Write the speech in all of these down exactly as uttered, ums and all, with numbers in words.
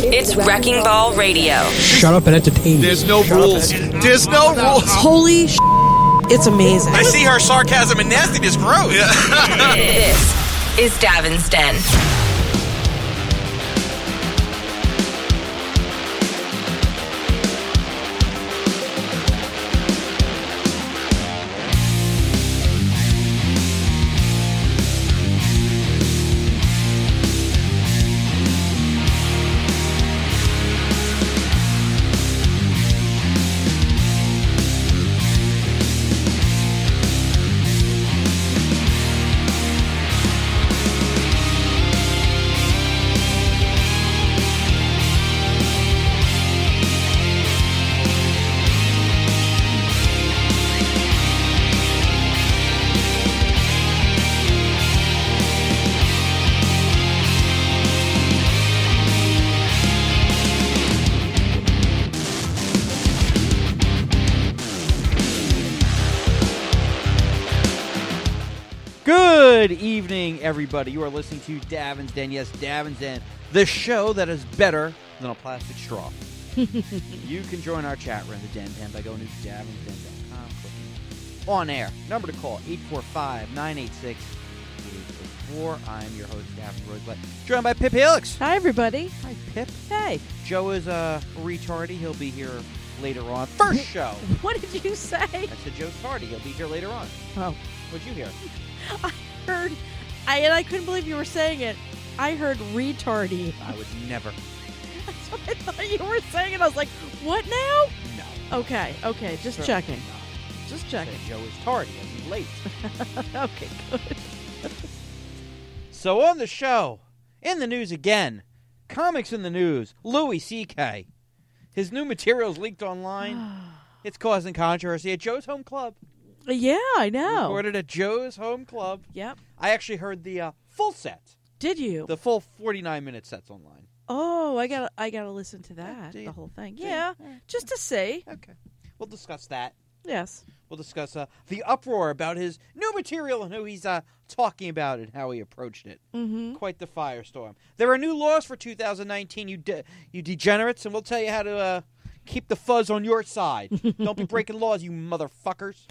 It's Wrecking Ball Radio. Shut up and entertain me. There's no Shut rules. There's no rules. Holy sh**, it's amazing. I see her sarcasm and nastiness grows. This is Davin's Den. Good evening, everybody. You are listening to Davin's Den. Yes, Davin's Den, the show that is better than a plastic straw. You can join our chat room, the Den Den, by going to davins den dot com, clicking on air. Number to call, eight four five, nine eight six, eight eight six four. I'm your host, Davin Roseblatt, joined by Pip Helix. Hi, everybody. Hi, Pip. Hey. Joe is uh, retardy. He'll be here later on. First show. What did you say? I said Joe's tardy. He'll be here later on. Oh. What'd you hear? I heard, I, and I couldn't believe you were saying it. I heard retardy. I would never. That's what I thought you were saying, and I was like, what now? No. Okay, okay, just Sure. checking. No. Just Say checking. Joe is tardy. He's late. Okay, good. So on the show, in the news again, comics in the news, Louis C K. His new materials leaked online. It's causing controversy at Joe's home club. Yeah, I know. Recorded at Joe's home club. Yep. I actually heard the uh, full set. Did you? The full forty-nine minute sets online. Oh, I got I got to listen to that, do you? the whole thing. Do you? Yeah, just to see. Okay. We'll discuss that. Yes. We'll discuss uh, the uproar about his new material and who he's uh, talking about and how he approached it. Mm-hmm. Quite the firestorm. There are new laws for two thousand nineteen, you de- you degenerates, and we'll tell you how to uh, keep the fuzz on your side. Don't be breaking laws, you motherfuckers.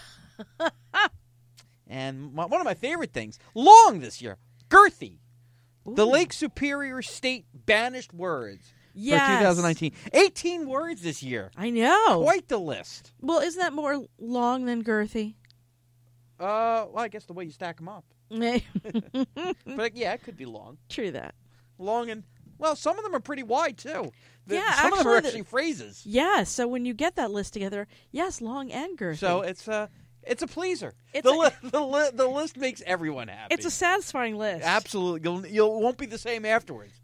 And my, one of my favorite things, long this year, girthy. Ooh. The Lake Superior State banished words Yes. for twenty nineteen. eighteen words this year. I know. Quite the list. Well, isn't that more long than girthy? Uh, well, I guess the way you stack them up. But yeah, it could be long. True that. Long and, well, some of them are pretty wide, too. The- Yeah, some of them are actually, the- actually phrases. Yeah, so when you get that list together, yes, long and girthy. So it's a, it's a pleaser. It's the, a- li- the, li- the list makes everyone happy. It's a satisfying list. Absolutely. You'll, you'll won't be the same afterwards.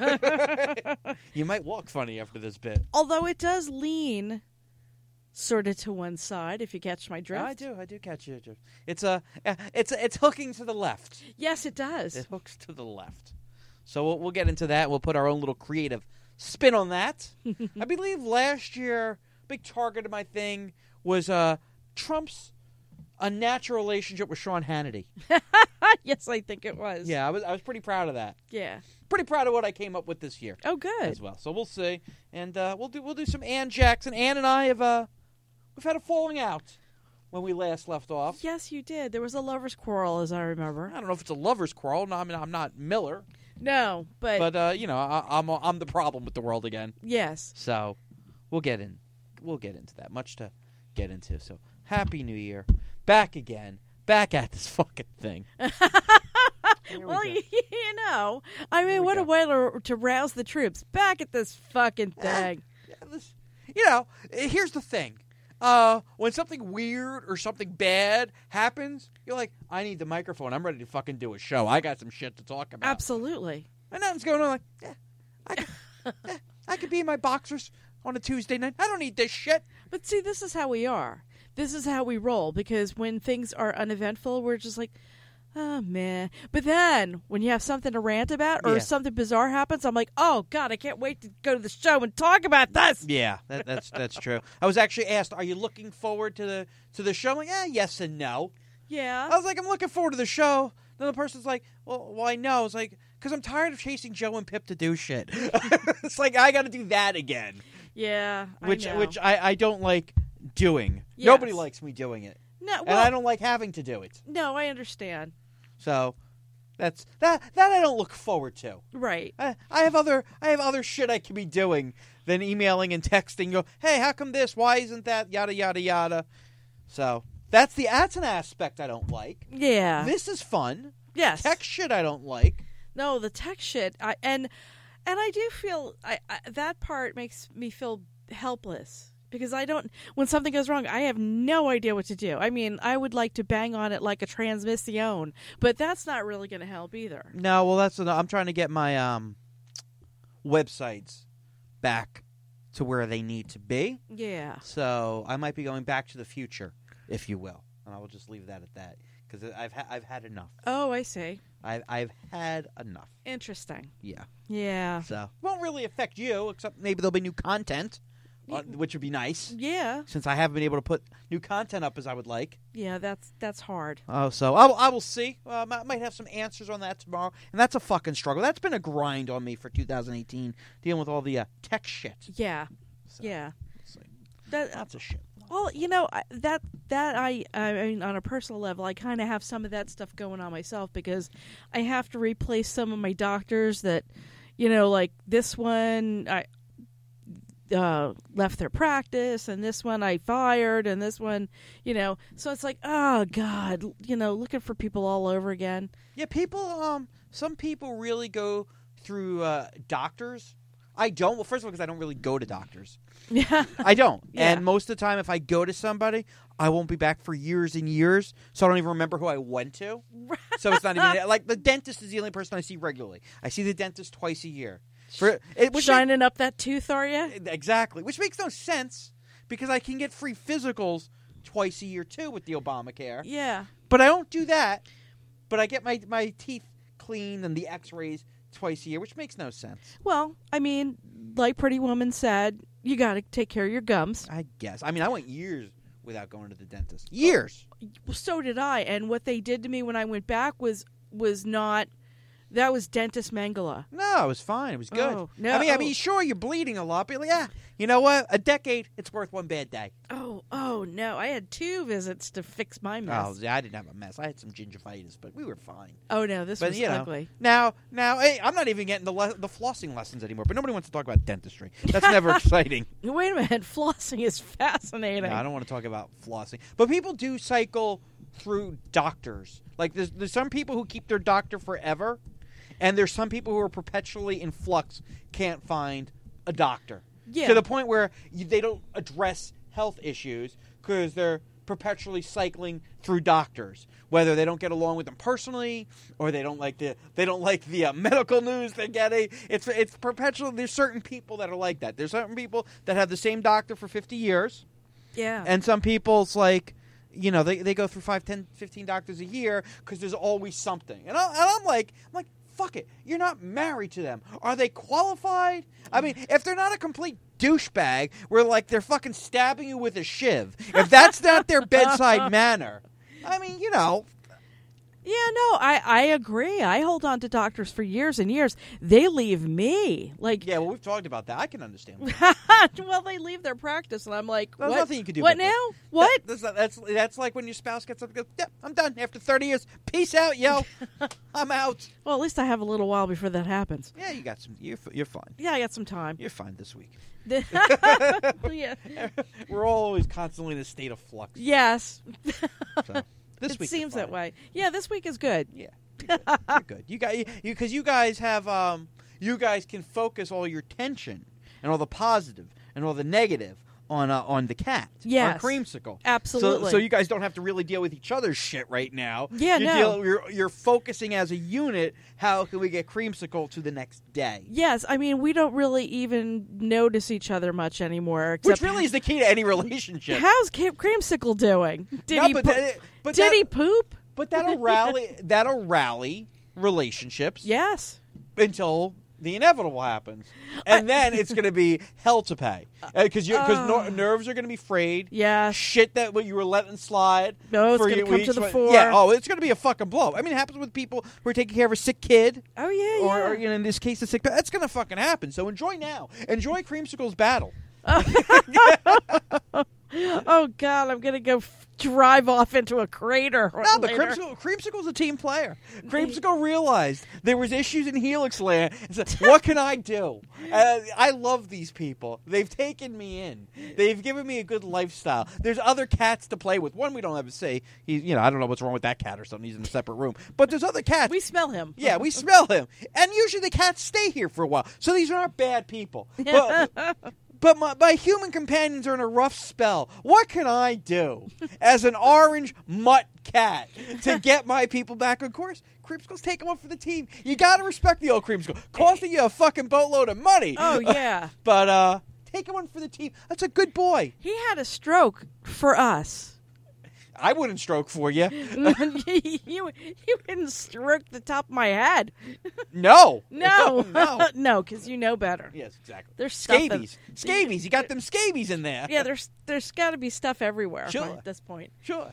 You might walk funny after this bit. Although it does lean sort of to one side, if you catch my drift. I do. I do catch you. It's a, it's a, it's hooking to the left. Yes, it does. It hooks to the left. So we'll, we'll get into that. We'll put our own little creative spin on that. I believe last year, big target of my thing was uh, Trump's unnatural relationship with Sean Hannity. Yes, I think it was. Yeah, I was I was pretty proud of that. Yeah. Pretty proud of what I came up with this year Oh, good. as well. So we'll see, and uh, we'll do we'll do some Ann Jackson. Ann and I have uh, we've had a falling out when we last left off. Yes, you did. There was a lover's quarrel, as I remember. I don't know if it's a lover's quarrel. No, I mean I'm not Miller, No, but, but uh, you know I, I'm I'm the problem with the world again. yes. So we'll get in we'll get into that. Much to get into. So happy New Year, back again, back at this fucking thing. Here we Well, go. you, you know, I Here mean, we what go. a way to, to rouse the troops. Back at this fucking thing. Yeah, this- you know, eh, here's the thing. Uh, when something weird or something bad happens, you're like, I need the microphone. I'm ready to fucking do a show. I got some shit to talk about. Absolutely. And nothing's going on. Like, yeah, I could, yeah, I could be in my boxers on a Tuesday night. I don't need this shit. But see, this is how we are. This is how we roll, because when things are uneventful, we're just like, oh, man. But then, when you have something to rant about or Yeah. something bizarre happens, I'm like, oh, God, I can't wait to go to the show and talk about this. Yeah, that, that's that's true. I was actually asked, "Are you looking forward to the to the show?" I'm like, "Yeah, yes and no." Yeah. I was like, "I'm looking forward to the show." Then the person's like, "Well, why no?" It's like, Because I'm tired of chasing Joe and Pip to do shit. It's like I got to do that again. Yeah, which I know. which I, I don't like doing. Yes. Nobody likes me doing it, No, well, and I don't like having to do it. No, I understand. So that's that that I don't look forward to. Right. I, I have other I have other shit I could be doing than emailing and texting. Go, hey, how come this? Why isn't that? Yada yada yada. So that's the that's an aspect I don't like. Yeah. This is fun. Yes. Tech shit I don't like. No, the tech shit. I and and I do feel I, I that part makes me feel helpless because I don't. When something goes wrong, I have no idea what to do. I mean, I would like to bang on it like a transmission, but that's not really going to help either. No, well, that's I'm trying to get my um websites back to where they need to be. Yeah. So I might be going back to the future, if you will, and I will just leave that at that because I've ha- I've had enough. Oh, I see. I've I've had enough. Interesting. Yeah. Yeah. So won't really affect you, except maybe there'll be new content, uh, which would be nice. Yeah. Since I haven't been able to put new content up as I would like. Yeah, that's that's hard. Oh, so I will, I will see. Um, I might have some answers on that tomorrow, and that's a fucking struggle. That's been a grind on me for two thousand eighteen, dealing with all the uh, tech shit. Yeah. So, Yeah. we'll see. That, Lots of shit. Well, you know, I- that that I I mean on a personal level, I kind of have some of that stuff going on myself because I have to replace some of my doctors that, you know, like this one I uh, left their practice and this one I fired and this one, you know, so it's like, oh God, you know, looking for people all over again. Yeah, people. Um, some people really go through uh, doctors. I don't. Well, first of all, because I don't really go to doctors. Yeah. I don't. Yeah. And most of the time, if I go to somebody, I won't be back for years and years, so I don't even remember who I went to. So it's not even like the dentist is the only person I see regularly. I see the dentist twice a year. For it, which Shining make, up that tooth, are you? Exactly. Which makes no sense because I can get free physicals twice a year too with the Obamacare. Yeah. But I don't do that. But I get my my teeth cleaned and the X-rays twice a year, which makes no sense. Well, I mean, like Pretty Woman said, you got to take care of your gums. I guess. I mean, I went years without going to the dentist. Years. Oh, so did I. And what they did to me when I went back was was not. That was Dentist Mangala. No, it was fine. It was good. Oh, no. I mean, I oh. mean, sure, you're bleeding a lot, but yeah, you know what? A decade, it's worth one bad day. Oh, oh no! I had two visits to fix my Oh, mess. yeah, I didn't have a mess. I had some gingivitis, but we were fine. Oh no, this But was you know, ugly. now, now, hey, I'm not even getting the le- the flossing lessons anymore. But nobody wants to talk about dentistry. That's never exciting. Wait a minute, flossing is fascinating. No, I don't want to talk about flossing. But people do cycle through doctors. Like there's there's some people who keep their doctor forever. And there's some people who are perpetually in flux, can't find a doctor. Yeah. To the point where you, they don't address health issues because they're perpetually cycling through doctors. Whether they don't get along with them personally, or they don't like the they don't like the uh, medical news they're getting. It's it's perpetual. There's certain people that are like that. There's certain people that have the same doctor for fifty years. Yeah. And some people's like, you know, they, they go through five, ten, fifteen doctors a year because there's always something. And, I, and I'm like, I'm like, fuck it. You're not married to them. Are they qualified? I mean, if they're not a complete douchebag where, like, they're fucking stabbing you with a shiv, if that's not their bedside manner, I mean, you know. Yeah, no, I, I agree. I hold on to doctors for years and years. They leave me. Like, Yeah, well, we've talked about that. I can understand. well, they leave their practice, and I'm like, There's what? nothing you can do What about now? this. What? That, that's, that's, that's like when your spouse gets up and goes, yep, I'm done. After thirty years, peace out, yo. I'm out. Well, at least I have a little while before that happens. Yeah, you got some. You're, you're fine. Yeah, I got some time. You're fine this week. yeah. We're always constantly in a state of flux. Yes. So, this it week seems is that fine. way. Yeah, this week is good. Yeah, you're good. You're good. You got you because you guys have um you guys can focus all your tension and all the positive and all the negative on uh, on the cat. Yes. On Creamsicle. Absolutely. So, so you guys don't have to really deal with each other's shit right now. Yeah, you no. Deal, you're you're focusing as a unit. How can we get Creamsicle to the next day? Yes, I mean, we don't really even notice each other much anymore. Except Which really is the key to any relationship. How's Camp Creamsicle doing? Did No, he but po- that- but Did that- he poop? But that'll rally. That'll rally relationships. Yes. Until the inevitable happens, and then it's going to be hell to pay because uh, because uh, no, nerves are going to be frayed. Yeah, shit that what you were letting slide. No, it's for going to come weeks. to the fore. Yeah, oh, it's going to be a fucking blow. I mean, it happens with people who are taking care of a sick kid. Oh yeah, or, yeah. or you know, in this case, a sick. That's going to fucking happen. So enjoy now. Enjoy Creamsicle's battle. Oh God, I'm gonna go f- drive off into a crater. No, but later. Creamsicle, Creamsicle's a team player. Creamsicle realized there was issues in Helix Land and said, "What can I do?" Uh, I love these people. They've taken me in. They've given me a good lifestyle. There's other cats to play with. One we don't have to say. He's, you know, I don't know what's wrong with that cat or something. He's in a separate room. But there's other cats. We smell him. Yeah, we smell him. And usually the cats stay here for a while. So these aren't bad people. But, but my, my human companions are in a rough spell. What can I do as an orange mutt cat to get my people back? Of course, Creamsicle's taking one for the team. You got to respect the old Creamsicle. Costing you a fucking boatload of money. Oh, yeah. But uh, taking one for the team. That's a good boy. He had a stroke for us. I wouldn't stroke for you. you, you wouldn't stroke the top of my head. No. No. no. No, because you know better. Yes, exactly. There's stuff in- scabies. Scabies. You got them scabies in there. Yeah, there's there's got to be stuff everywhere Sure. at this point. Sure.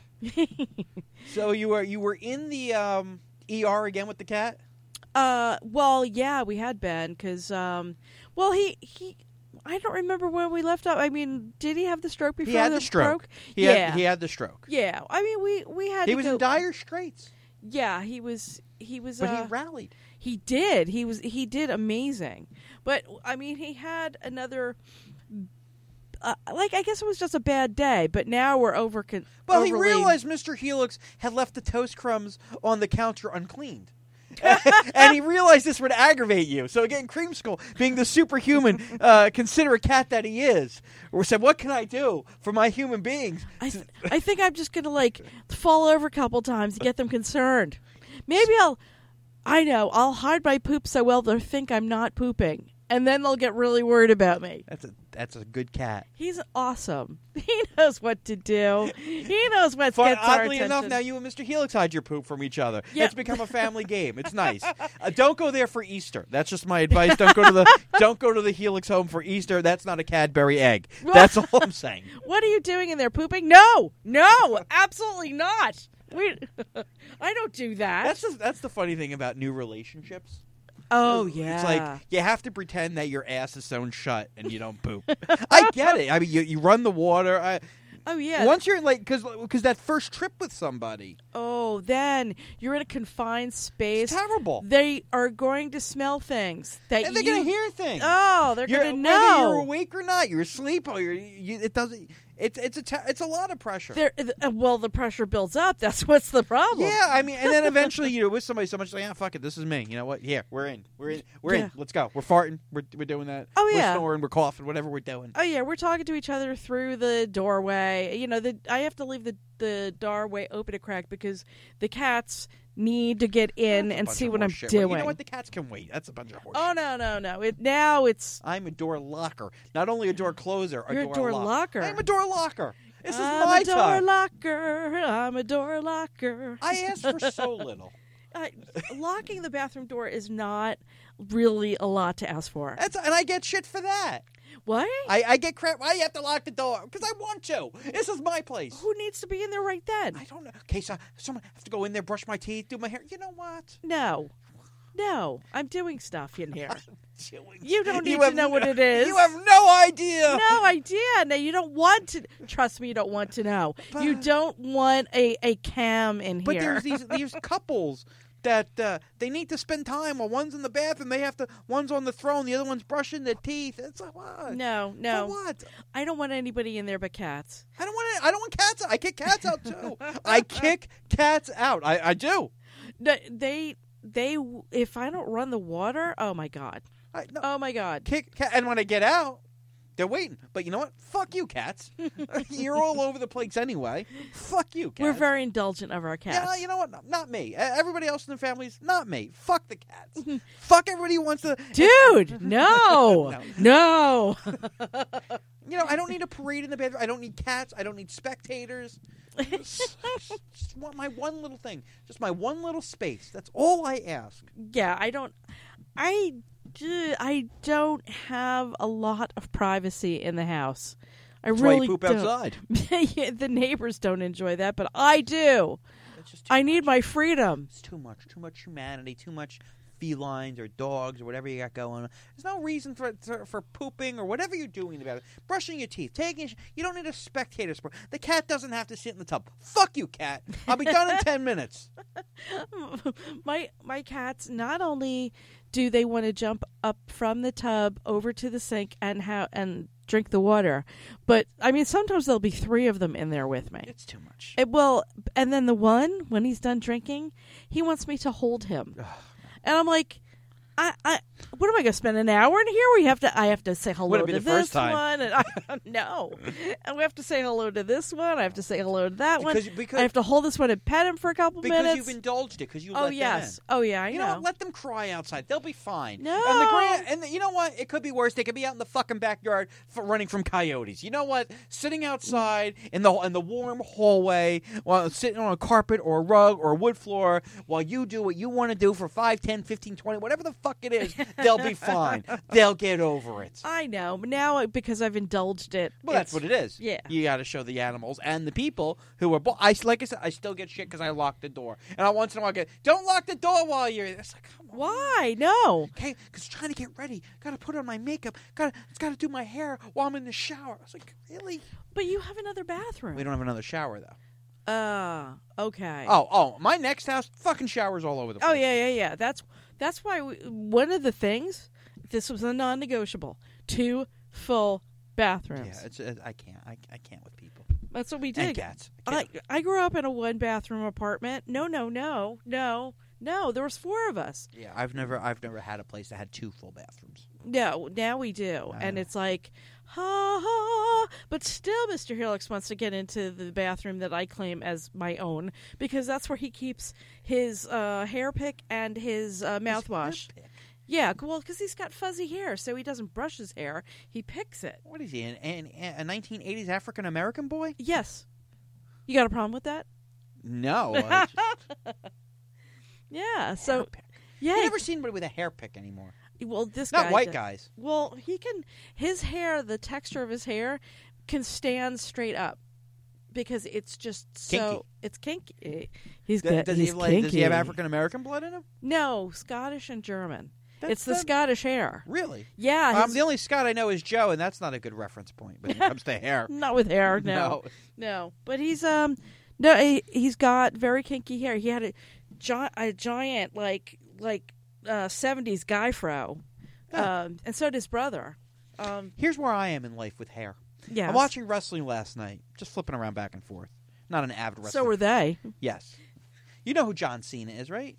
So you were you were in the um, E R again with the cat? Uh, well, yeah, we had Ben because, um, well, he he. I don't remember where we left off. I mean, did he have the stroke before He had the, the stroke. He yeah, had, he had the stroke. yeah. I mean, we we had. He to was go, in dire straits, Yeah, he was. He was. but uh, he rallied. He did. He was. He did amazing. But I mean, he had another. Uh, like I guess it was just a bad day. But now we're over. Con- Well, he overly- realized Mister Helix had left the toast crumbs on the counter uncleaned. And he realized this would aggravate you. So again, Creamsicle, being the superhuman, uh, considerate cat that he is, said, "What can I do for my human beings?" I th- I think I'm just gonna like fall over a couple times to get them concerned. Maybe I'll. I know I'll hide my poop so well they'll think I'm not pooping, and then they'll get really worried about me. That's a that's a good cat. He's awesome. He knows what to do. He knows what Fun, gets our oddly attention. enough, now you and Mister Helix hide your poop from each other. Yeah. It's become a family game. It's nice. Uh, don't go there for Easter. That's just my advice. Don't go to the don't go to the Helix home for Easter. That's not a Cadbury egg. That's all I'm saying. What are you doing in there? Pooping? No, no, absolutely not. We, I don't do that. That's just, that's the funny thing about new relationships. oh yeah. It's like you have to pretend that your ass is sewn shut and you don't poop. I get it. I mean, you, you run the water. I, oh yeah. Once you're like, because because that first trip with somebody, oh, then you're in a confined space. it's terrible. They are going to smell things that And they're you. gonna hear things. Oh, they're You're- going to whether know. you're awake or not, you're asleep or you're, you, it doesn't. It's it's a te- it's a lot of pressure. They're- uh, well, the pressure builds up. That's what's the problem. Yeah, I mean, and then eventually you know with somebody so much like, yeah, fuck it, this is me. You know what? Here, we're in, we're in, we're Yeah. in. Let's go. We're farting. We're we're doing that. Oh, we're yeah. snoring. We're coughing. Whatever we're doing. Oh yeah, we're talking to each other through the doorway. You know, the I have to leave the the doorway open a crack because the cats need to get in That's a and bunch see of what I'm horseshit. doing. You know what? The cats can wait. That's a bunch of horseshit. Oh no, no, no! It now it's I'm a door locker, not only a door closer. A You're a door, door lock- locker. I'm a door locker. This is I'm my a door time. locker. I'm a door locker. I asked for so little. I, locking the bathroom door is not really a lot to ask for. That's and I get shit for that. What? I, I get crap. Why you have to lock the door? Because I want to. This is my place. Who needs to be in there right then? I don't know. In case I, someone have to go in there, brush my teeth, do my hair. You know what? No. No. I'm doing stuff in here. Doing- You don't need You to have know no- what it is. You have no idea. no idea. No, you don't want to. Trust me, you don't want to know. you But- don't want a, a cam in But here. there's these these couples that uh, they need to spend time. While one's in the bathroom, they have to. One's on the throne, the other one's brushing their teeth. It's like what? no, no. For what? I don't want anybody in there but cats. I don't want. I don't want cats. I kick cats out too. I kick cats out. I, I do. No, They, they, if I don't run the water, oh my God. I, no, Oh my God. kick cat. And when I get out, they're waiting. But you know what? Fuck you, cats. You're all over the place anyway. Fuck you, cats. We're very indulgent of our cats. Yeah, you know what? No, not me. Uh, Everybody else in the family's not me. Fuck the cats. Fuck everybody who wants to. Dude, no. No. No. You know, I don't need a parade in the bedroom. I don't need cats. I don't need spectators. Just, just want my one little thing. Just my one little space. That's all I ask. Yeah, I don't. I j- I don't have a lot of privacy in the house. I That's really why you poop don't. outside. Yeah, the neighbors don't enjoy that, but I do. It's just too I need much. my freedom. It's too much. Too much humanity. Too much felines or dogs or whatever you got going on. There's no reason for for, for pooping or whatever you're doing about it. Brushing your teeth, taking. A sh- you don't need a spectator sport. The cat doesn't have to sit in the tub. Fuck you, cat. I'll be done in ten minutes. my my cats, not only do they want to jump up from the tub over to the sink and ha- and drink the water, but I mean sometimes there'll be three of them in there with me. It's too much. It will, and then the one, when he's done drinking, he wants me to hold him, and I'm like, I, I, what am I going to spend an hour in here? We have to, I have to say hello Would it be to the first this time? one, and I no, and we have to say hello to this one. I have to say hello to that Because- one. because- I have to hold this one and pet him for a couple Because minutes. you've indulged it. Because you oh let yes, them in. oh yeah, I You know. know what? Let them cry outside. They'll be fine. No. And the grand, and the, you know what? It could be worse. They could be out in the fucking backyard for running from coyotes. You know what? Sitting outside in the in the warm hallway, while sitting on a carpet or a rug or a wood floor, while you do what you want to do for five, ten, fifteen, twenty, whatever the fuck it is, they'll be fine. They'll get over it. I know, but now because I've indulged it. Well, that's it's- what it is. Yeah. You got to show the animals and the people who are. Bo- I like I said, I still get shit because I lock the door, and I once in a while get, don't lock the door while you're. It's like, come on. Why? No. Okay, because trying to get ready, got to put on my makeup, got to, it's got to do my hair while I'm in the shower. I was like, really? But you have another bathroom. We don't have another shower though. Uh, okay. Oh, oh, my next house, fucking showers all over the place. Oh yeah, yeah, yeah. That's that's why we, one of the things. This was a non-negotiable. Two full bathrooms. Yeah, it's uh, I can't, I, I can't with people That's what we and did. cats. I can't. I grew up in a one-bathroom apartment. No, no, no, no, no. There was four of us. Yeah, I've never, I've never had a place that had two full bathrooms. No, now we do, and know. it's like, ha ha. But still, Mister Helix wants to get into the bathroom that I claim as my own because that's where he keeps his uh, hair pick and his uh, mouthwash. Hair pick. Yeah, well, because he's got fuzzy hair, so he doesn't brush his hair; he picks it. What is he? An, an, a nineteen eighties African American boy? Yes, you got a problem with that? No. Uh, just Yeah. So hair pick. yeah, I never seen anybody with a hair pick anymore. well, this Not guy white does. guys. Well, he can. His hair, the texture of his hair, can stand straight up because it's just so. Kinky. It's kinky. He's Does, got. does, he's he have, like, kinky. does he have African American blood in him? No, Scottish and German. That's it's the the- Scottish hair. Really? Yeah, Um, his- the only Scott I know is Joe, and that's not a good reference point when it comes to hair. not with hair. No, no. But he's um, no, he, he's got very kinky hair. He had a, gi- a giant like like uh, seventies guy fro, Yeah. um, and so did his brother. Um, Here's where I am in life with hair. yeah. I'm watching wrestling last night, just flipping around back and forth. Not an avid wrestler. So were they. Yes. You know who John Cena is, right?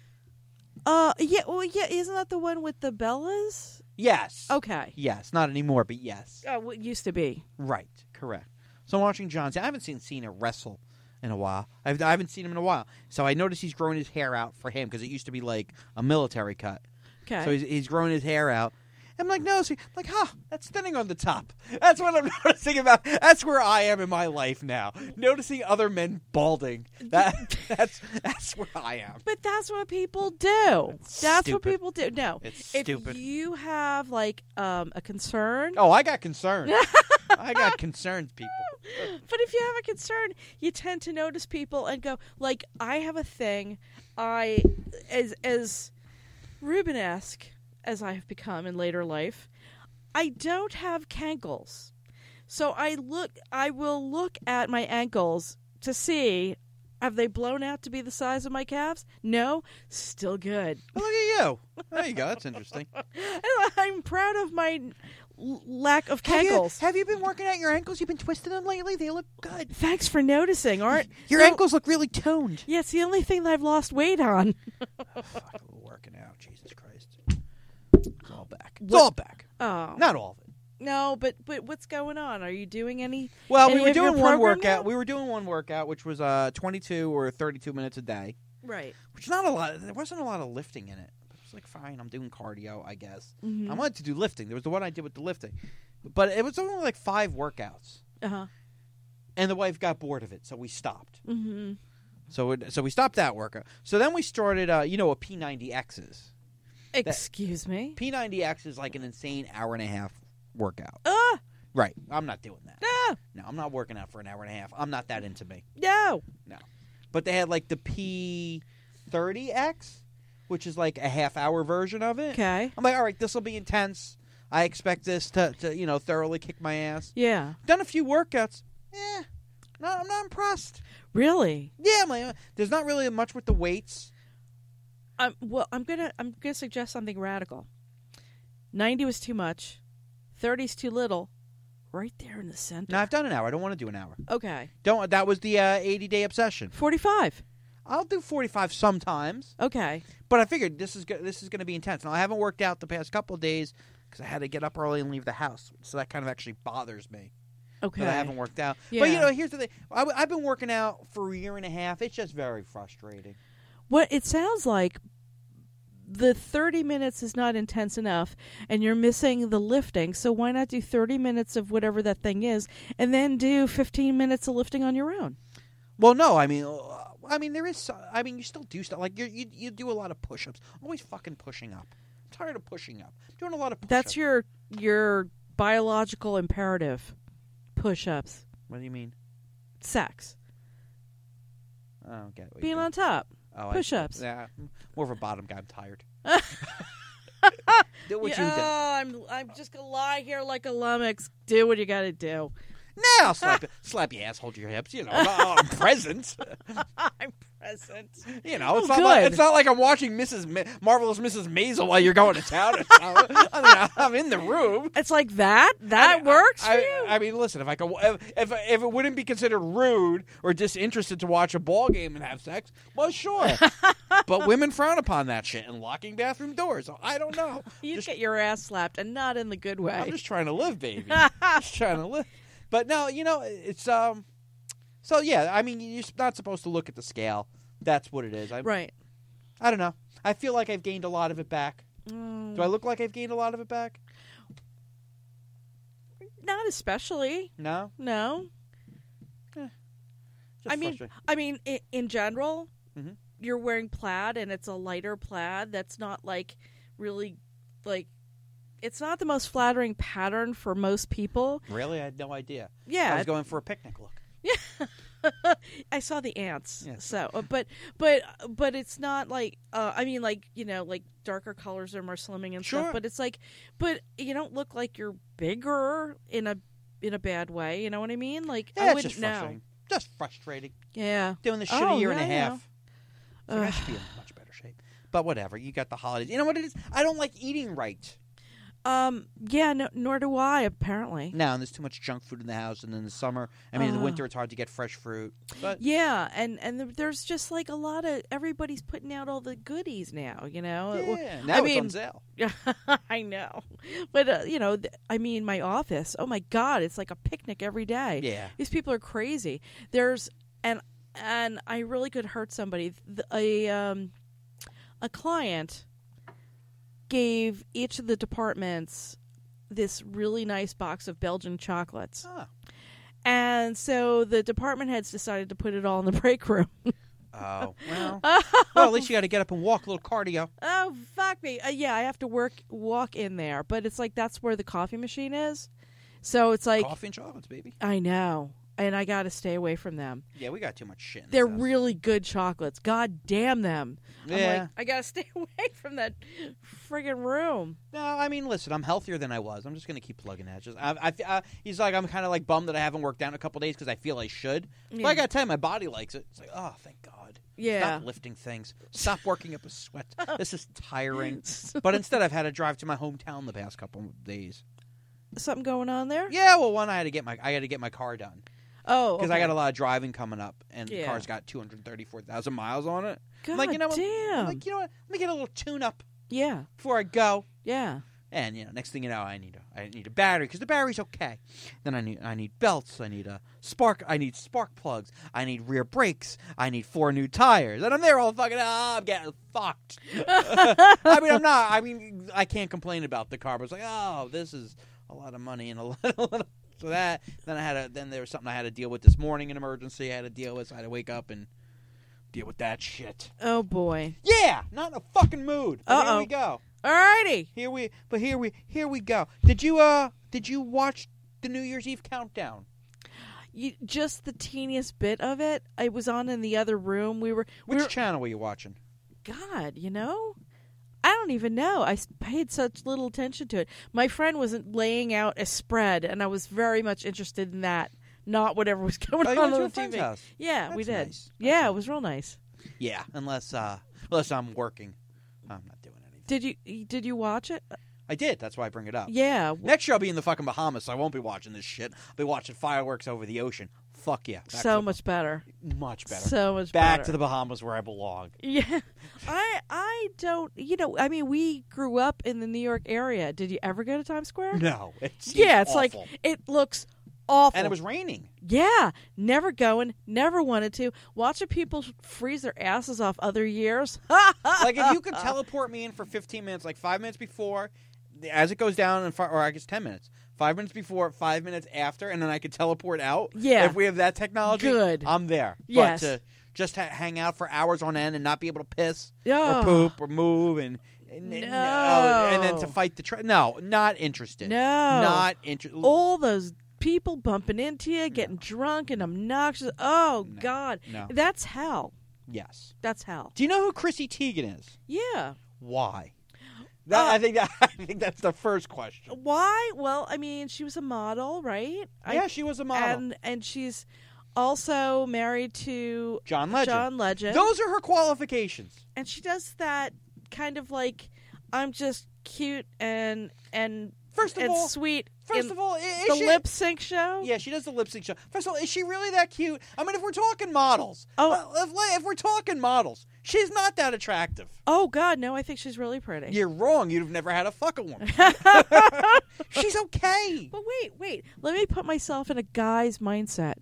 Uh, yeah. Well, yeah. Isn't that the one with the Bellas? Yes. Okay. Yes, not anymore, but yes. Oh, well, it used to be. Right, correct. So I'm watching John Cena. I haven't seen Cena wrestle in a while. I've, I haven't seen him in a while. So I noticed he's growing his hair out for him because it used to be like a military cut. Okay. So he's, he's growing his hair out. I'm like, no, see, like, huh, that's thinning on the top. That's what I'm noticing about. That's where I am in my life now. Noticing other men balding. That that's that's where I am. But that's what people do. It's that's what stupid. people do. No, It's if stupid. you have like um a concern, Oh, I got concerns. I got concerns, people. but if you have a concern, you tend to notice people and go like, I have a thing. I as as Rubenesque as I have become in later life, I don't have cankles. So I look I will look at my ankles to see, have they blown out to be the size of my calves? No, still good. Oh, look at you. There you go. That's interesting. And I'm proud of my l- lack of Have you, cankles. have you been working out your ankles? You've been twisting them lately? They look good. Thanks for noticing, Art. Your No, ankles look really toned. Yeah, it's the only thing that I've lost weight on. Fuck, working out. Jesus Christ. It's all back. It's What- all back. Oh Not all of it. no, but but what's going on? Are you doing any? Well, any we were of your doing one program workout. now? We were doing one workout, which was uh, twenty-two or thirty-two minutes a day, Right. which is not a lot. There wasn't a lot of lifting in it. It was like, fine, I'm doing cardio, I guess. Mm-hmm. I wanted to do lifting. There was the one I did with the lifting, but it was only like five workouts, Uh huh. and the wife got bored of it, so we stopped. Mm-hmm. So it, so we stopped that workout. So then we started, uh, you know, what P ninety X is. Excuse me. P ninety X is like an insane hour and a half workout. Ah, Right. I'm not doing that. no, No, I'm not working out for an hour and a half. I'm not that into me. no. No. But they had like the P thirty X, which is like a half hour version of it. Okay. I'm like, all right, this will be intense. I expect this to, to, you know, thoroughly kick my ass. Yeah. Done a few workouts. Eh, no, I'm not impressed. Really? Yeah, I'm like, there's not really much with the weights. Um, well, I'm gonna I'm gonna suggest something radical. Ninety was too much. Thirty's too little. Right there in the center. No, I've done an hour. I don't want to do an hour. Okay. Don't. That was the uh, eighty day obsession. Forty-five. I'll do forty-five sometimes, Okay. but I figured this is go- this is going to be intense. Now I haven't worked out the past couple of days because I had to get up early and leave the house, so that kind of actually bothers me. Okay. That I haven't worked out. Yeah. But you know, here's the thing: I, w- I've been working out for a year and a half. It's just very frustrating. What it sounds like, the thirty minutes is not intense enough, and you're missing the lifting. So why not do thirty minutes of whatever that thing is, and then do fifteen minutes of lifting on your own? Well, no, I mean, uh, I mean, there is. so- I mean, you still do stuff like you you you do a lot of push-ups. Always fucking pushing up. I'm tired of pushing up. I'm doing a lot of push-ups. That's your your biological imperative. Push-ups, What do you mean? sex, I don't get what you being mean. on top. Oh, I- push-ups. Yeah, I'm more of a bottom guy. I'm tired. Do what Yeah, you do. oh, I'm I'm just gonna lie here like a lummox. Do what you gotta do. Now slap slap your ass, hold your hips. You know, oh, I'm present. I'm present. You know, it's Oh, not like good. it's not like I'm watching Missus Ma- Marvelous Missus Maisel while you're going to town. Or something. I mean, I'm in the room. It's like that. That I- works I, for you. I mean, listen. If I could, if, if if it wouldn't be considered rude or disinterested to watch a ball game and have sex, well, sure. But women frown upon that shit and locking bathroom doors. So I don't know. You Just- get your ass slapped, and not in the good way. I'm just trying to live, baby. Just trying to live. But no, you know, it's um. So yeah, I mean, you're not supposed to look at the scale. That's what it is. I, right. I don't know. I feel like I've gained a lot of it back. Mm, Do I look like I've gained a lot of it back? not especially. No. No. Just I mean, frustrating. I mean, in, in general, Mhm. you're wearing plaid, and it's a lighter plaid. That's not like really, like, it's not the most flattering pattern for most people. Really, I had no idea. I Yeah, was going for a picnic look. I saw the ants. Yes. So, uh, but but but it's not like uh, I mean, like, you know, like darker colors are more slimming and Sure. stuff. But it's like, but you don't look like you're bigger in a in a bad way. You know what I mean? Like, Yeah, I it's wouldn't just know. frustrating. Just frustrating. Yeah. Doing this shit Oh, a year and a yeah, yeah. half. It's like, I Ugh. should be in much better shape. But whatever. You got the holidays. You know what it is? I don't like eating right. Um. Yeah. No, nor do I. Apparently. Now, and there's too much junk food in the house, and in the summer, I mean, in the Uh. winter, it's hard to get fresh fruit. But Yeah, and and th- there's just like a lot of everybody's putting out all the goodies now. You know. yeah, now I it's mean, on sale. Yeah, I know, but uh, you know, th- I mean, my office. Oh my God, it's like a picnic every day. Yeah. These people are crazy. There's and and I really could hurt somebody. Th- A um, a client gave each of the departments this really nice box of Belgian chocolates, Ah. and so the department heads decided to put it all in the break room. Oh, well. Well, at least you got to get up and walk, a little cardio. Oh, fuck me. Uh, yeah, I have to work walk in there, but it's like that's where the coffee machine is. So it's like Coffee and chocolates, baby. I know, and I got to stay away from them. Yeah, we got too much shit in this They're house. really good chocolates. God damn them. I'm Yeah. like, I got to stay away from that friggin' room. No, I mean, listen, I'm healthier than I was. I'm just going to keep plugging at it. Just, I, I, I, he's like, I'm kind of like bummed that I haven't worked out in a couple days because I feel I should. But Yeah. I got to tell you, my body likes it. It's like, oh, thank God. Yeah. Stop lifting things. Stop working up a sweat. This is tiring. But instead, I've had to drive to my hometown the past couple of days. Something going on there? Yeah, well, one, I had to get my, I had to get my car done. Oh, Because okay. I got a lot of driving coming up, and the Yeah. car's got two hundred thirty-four thousand miles on it. God I'm like, you know what? damn. I'm like, you know what? Let me get a little tune-up yeah, before I go. yeah. And you know, next thing you know, I need a I need a battery because the battery's okay. Then I need I need belts. I need a spark. I need spark plugs. I need rear brakes. I need four new tires. And I'm there all fucking. Oh, I'm getting fucked. I mean, I'm not. I mean, I can't complain about the car. But it's like, oh, this is a lot of money and a lot. A lot of, so that then I had a then there was something I had to deal with this morning, an emergency I had to deal with. So I had to wake up and deal with that shit. Oh boy. Yeah, not in a fucking mood. But here Uh-oh. we go. Alrighty. Here we, but here we, here we go. Did you, uh, did you watch the New Year's Eve countdown? You, just the teeniest bit of it. I was on in the other room. We were. Which we were, channel were you watching? God, you know, I don't even know. I s- paid such little attention to it. My friend wasn't laying out a spread, and I was very much interested in that. Not whatever was going Oh, you on went to on a the friend's T V. house. Yeah, That's we did. nice. Yeah, it was real nice. Yeah, unless, uh, unless I'm working, I'm not doing anything. Did you did you watch it? I did. That's why I bring it up. Yeah. w- Next year I'll be in the fucking Bahamas, so I won't be watching this shit. I'll be watching fireworks over the ocean. Fuck yeah. Back So to- much better. much better. So much Back better. to the Bahamas where I belong. Yeah. I I don't. You know. I mean, we grew up in the New York area. Did you ever go to Times Square? No, it's Yeah, it's awful. like it looks awful. And it was raining. Yeah, never going, never wanted to. Watching people freeze their asses off other years. Like if you could teleport me in for fifteen minutes, like five minutes before, as it goes down, and fi- or I guess ten minutes. Five minutes before, five minutes after, and then I could teleport out. Yeah. If we have that technology, Good. I'm there. Yes. But to just ha- hang out for hours on end and not be able to piss Yeah. or poop or move and and, No. and then to fight the tra- no, not interested. No. not interested. All those people bumping into you, getting drunk and obnoxious. Oh, No. God. No. That's hell. Yes. That's hell. Do you know who Chrissy Teigen is? Yeah. Why? That, Uh, I think that I think that's the first question. Why? Well, I mean, she was a model, right? Yeah, I, she was a model. and and she's also married to John Legend. John Legend. Those are her qualifications. and she does that kind of like I'm just cute and and First of and all, sweet First in of all, i- is the she, lip sync show. Yeah, she does the lip sync show. First of all, is she really that cute? I mean, if we're talking models, Oh. uh, if, if we're talking models, she's not that attractive. Oh God, no! I think she's really pretty. You're wrong. You'd have never had a fucking woman. She's okay. But wait, wait. Let me put myself in a guy's mindset.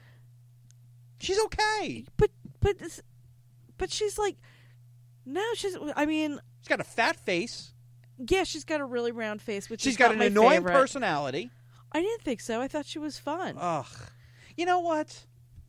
She's okay. But but this- but she's like, no, she's. I mean, She's got a fat face. yeah, she's got a really round face, which She's is got not an my annoying favorite. personality. I didn't think so. I thought she was fun. Ugh. You know what?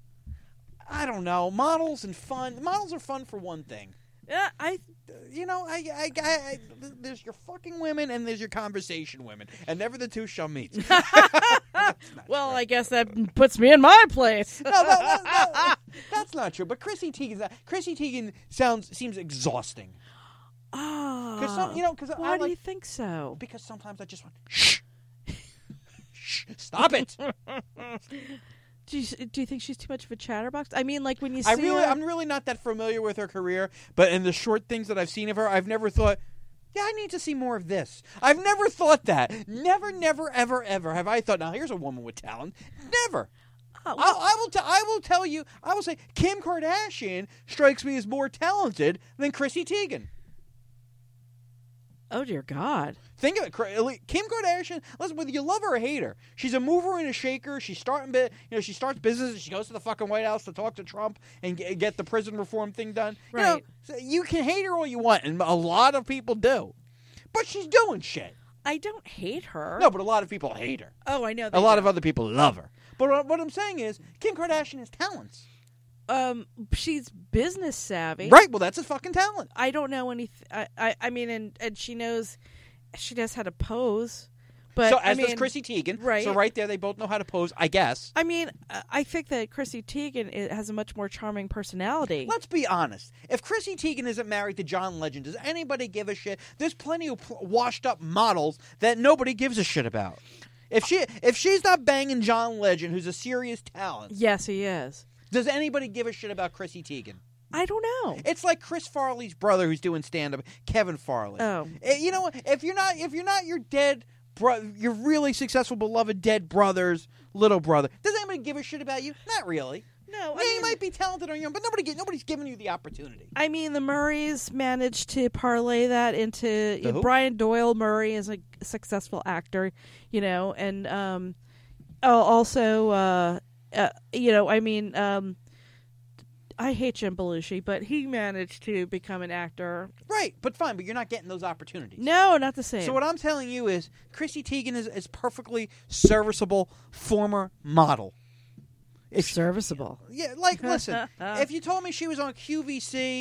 I don't know. Models and fun. Models are fun for one thing. yeah, I. You know, I, I, I, I, there's your fucking women and there's your conversation women, and never the two shall meet. Well, I guess that puts me in my place. No, that, that, that, that's not true. But Chrissy Teigen, not, Chrissy Teigen sounds seems exhausting. Ah, Because some, you know, because why I do like you think so? because sometimes I just want shh, shh, stop it. Do you, do you think she's too much of a chatterbox? I mean, like when you see I really, her, I'm really not that familiar with her career, but in the short things that I've seen of her, I've never thought, yeah, I need to see more of this. I've never thought that. Never, never, ever, ever have I thought, now here's a woman with talent. Never. Oh, well, I, I will. T- I will tell you. I will say Kim Kardashian strikes me as more talented than Chrissy Teigen. oh dear God. Think of it, Cra- Kim Kardashian. Listen, whether you love her or hate her, she's a mover and a shaker. She's starting, bit, you know, she starts business. She goes to the fucking White House to talk to Trump and get, get the prison reform thing done. You know, Right. so you can hate her all you want, and a lot of people do. But she's doing shit. I don't hate her. No, but a lot of people hate her. Oh, I know. A lot of other people love her. But what, what I'm saying is, Kim Kardashian has talents. um, she's business savvy. Right? Well, that's a fucking talent. I don't know anything. I, I, I mean, and and she knows, she knows how to pose. But so I as mean, does Chrissy Teigen. right. So right there, they both know how to pose, I guess. I mean, uh, I think that Chrissy Teigen i- has a much more charming personality. Let's be honest. If Chrissy Teigen isn't married to John Legend, does anybody give a shit? There's plenty of pl- washed-up models that nobody gives a shit about. If she if she's not banging John Legend, who's a serious talent, Yes, he is. does anybody give a shit about Chrissy Teigen? I don't know. It's like Chris Farley's brother who's doing stand-up, Kevin Farley. Oh. Eh, you know what? If you're not if you're not your dead bro- your really successful, beloved dead brother's little brother, does anybody give a shit about you? Not really. No, Yeah, I you mean, might be talented or young, but nobody get, nobody's giving you the opportunity. I mean, the Murrays managed to parlay that into The who? Brian Doyle Murray is a successful actor, you know, and um, oh, also, uh, uh, you know, I mean, um, I hate Jim Belushi, but he managed to become an actor. Right, but fine, but you're not getting those opportunities. No, not the same. So what I'm telling you is, Chrissy Teigen is is perfectly serviceable former model. If Serviceable. yeah, like listen, if you told me she was on Q V C,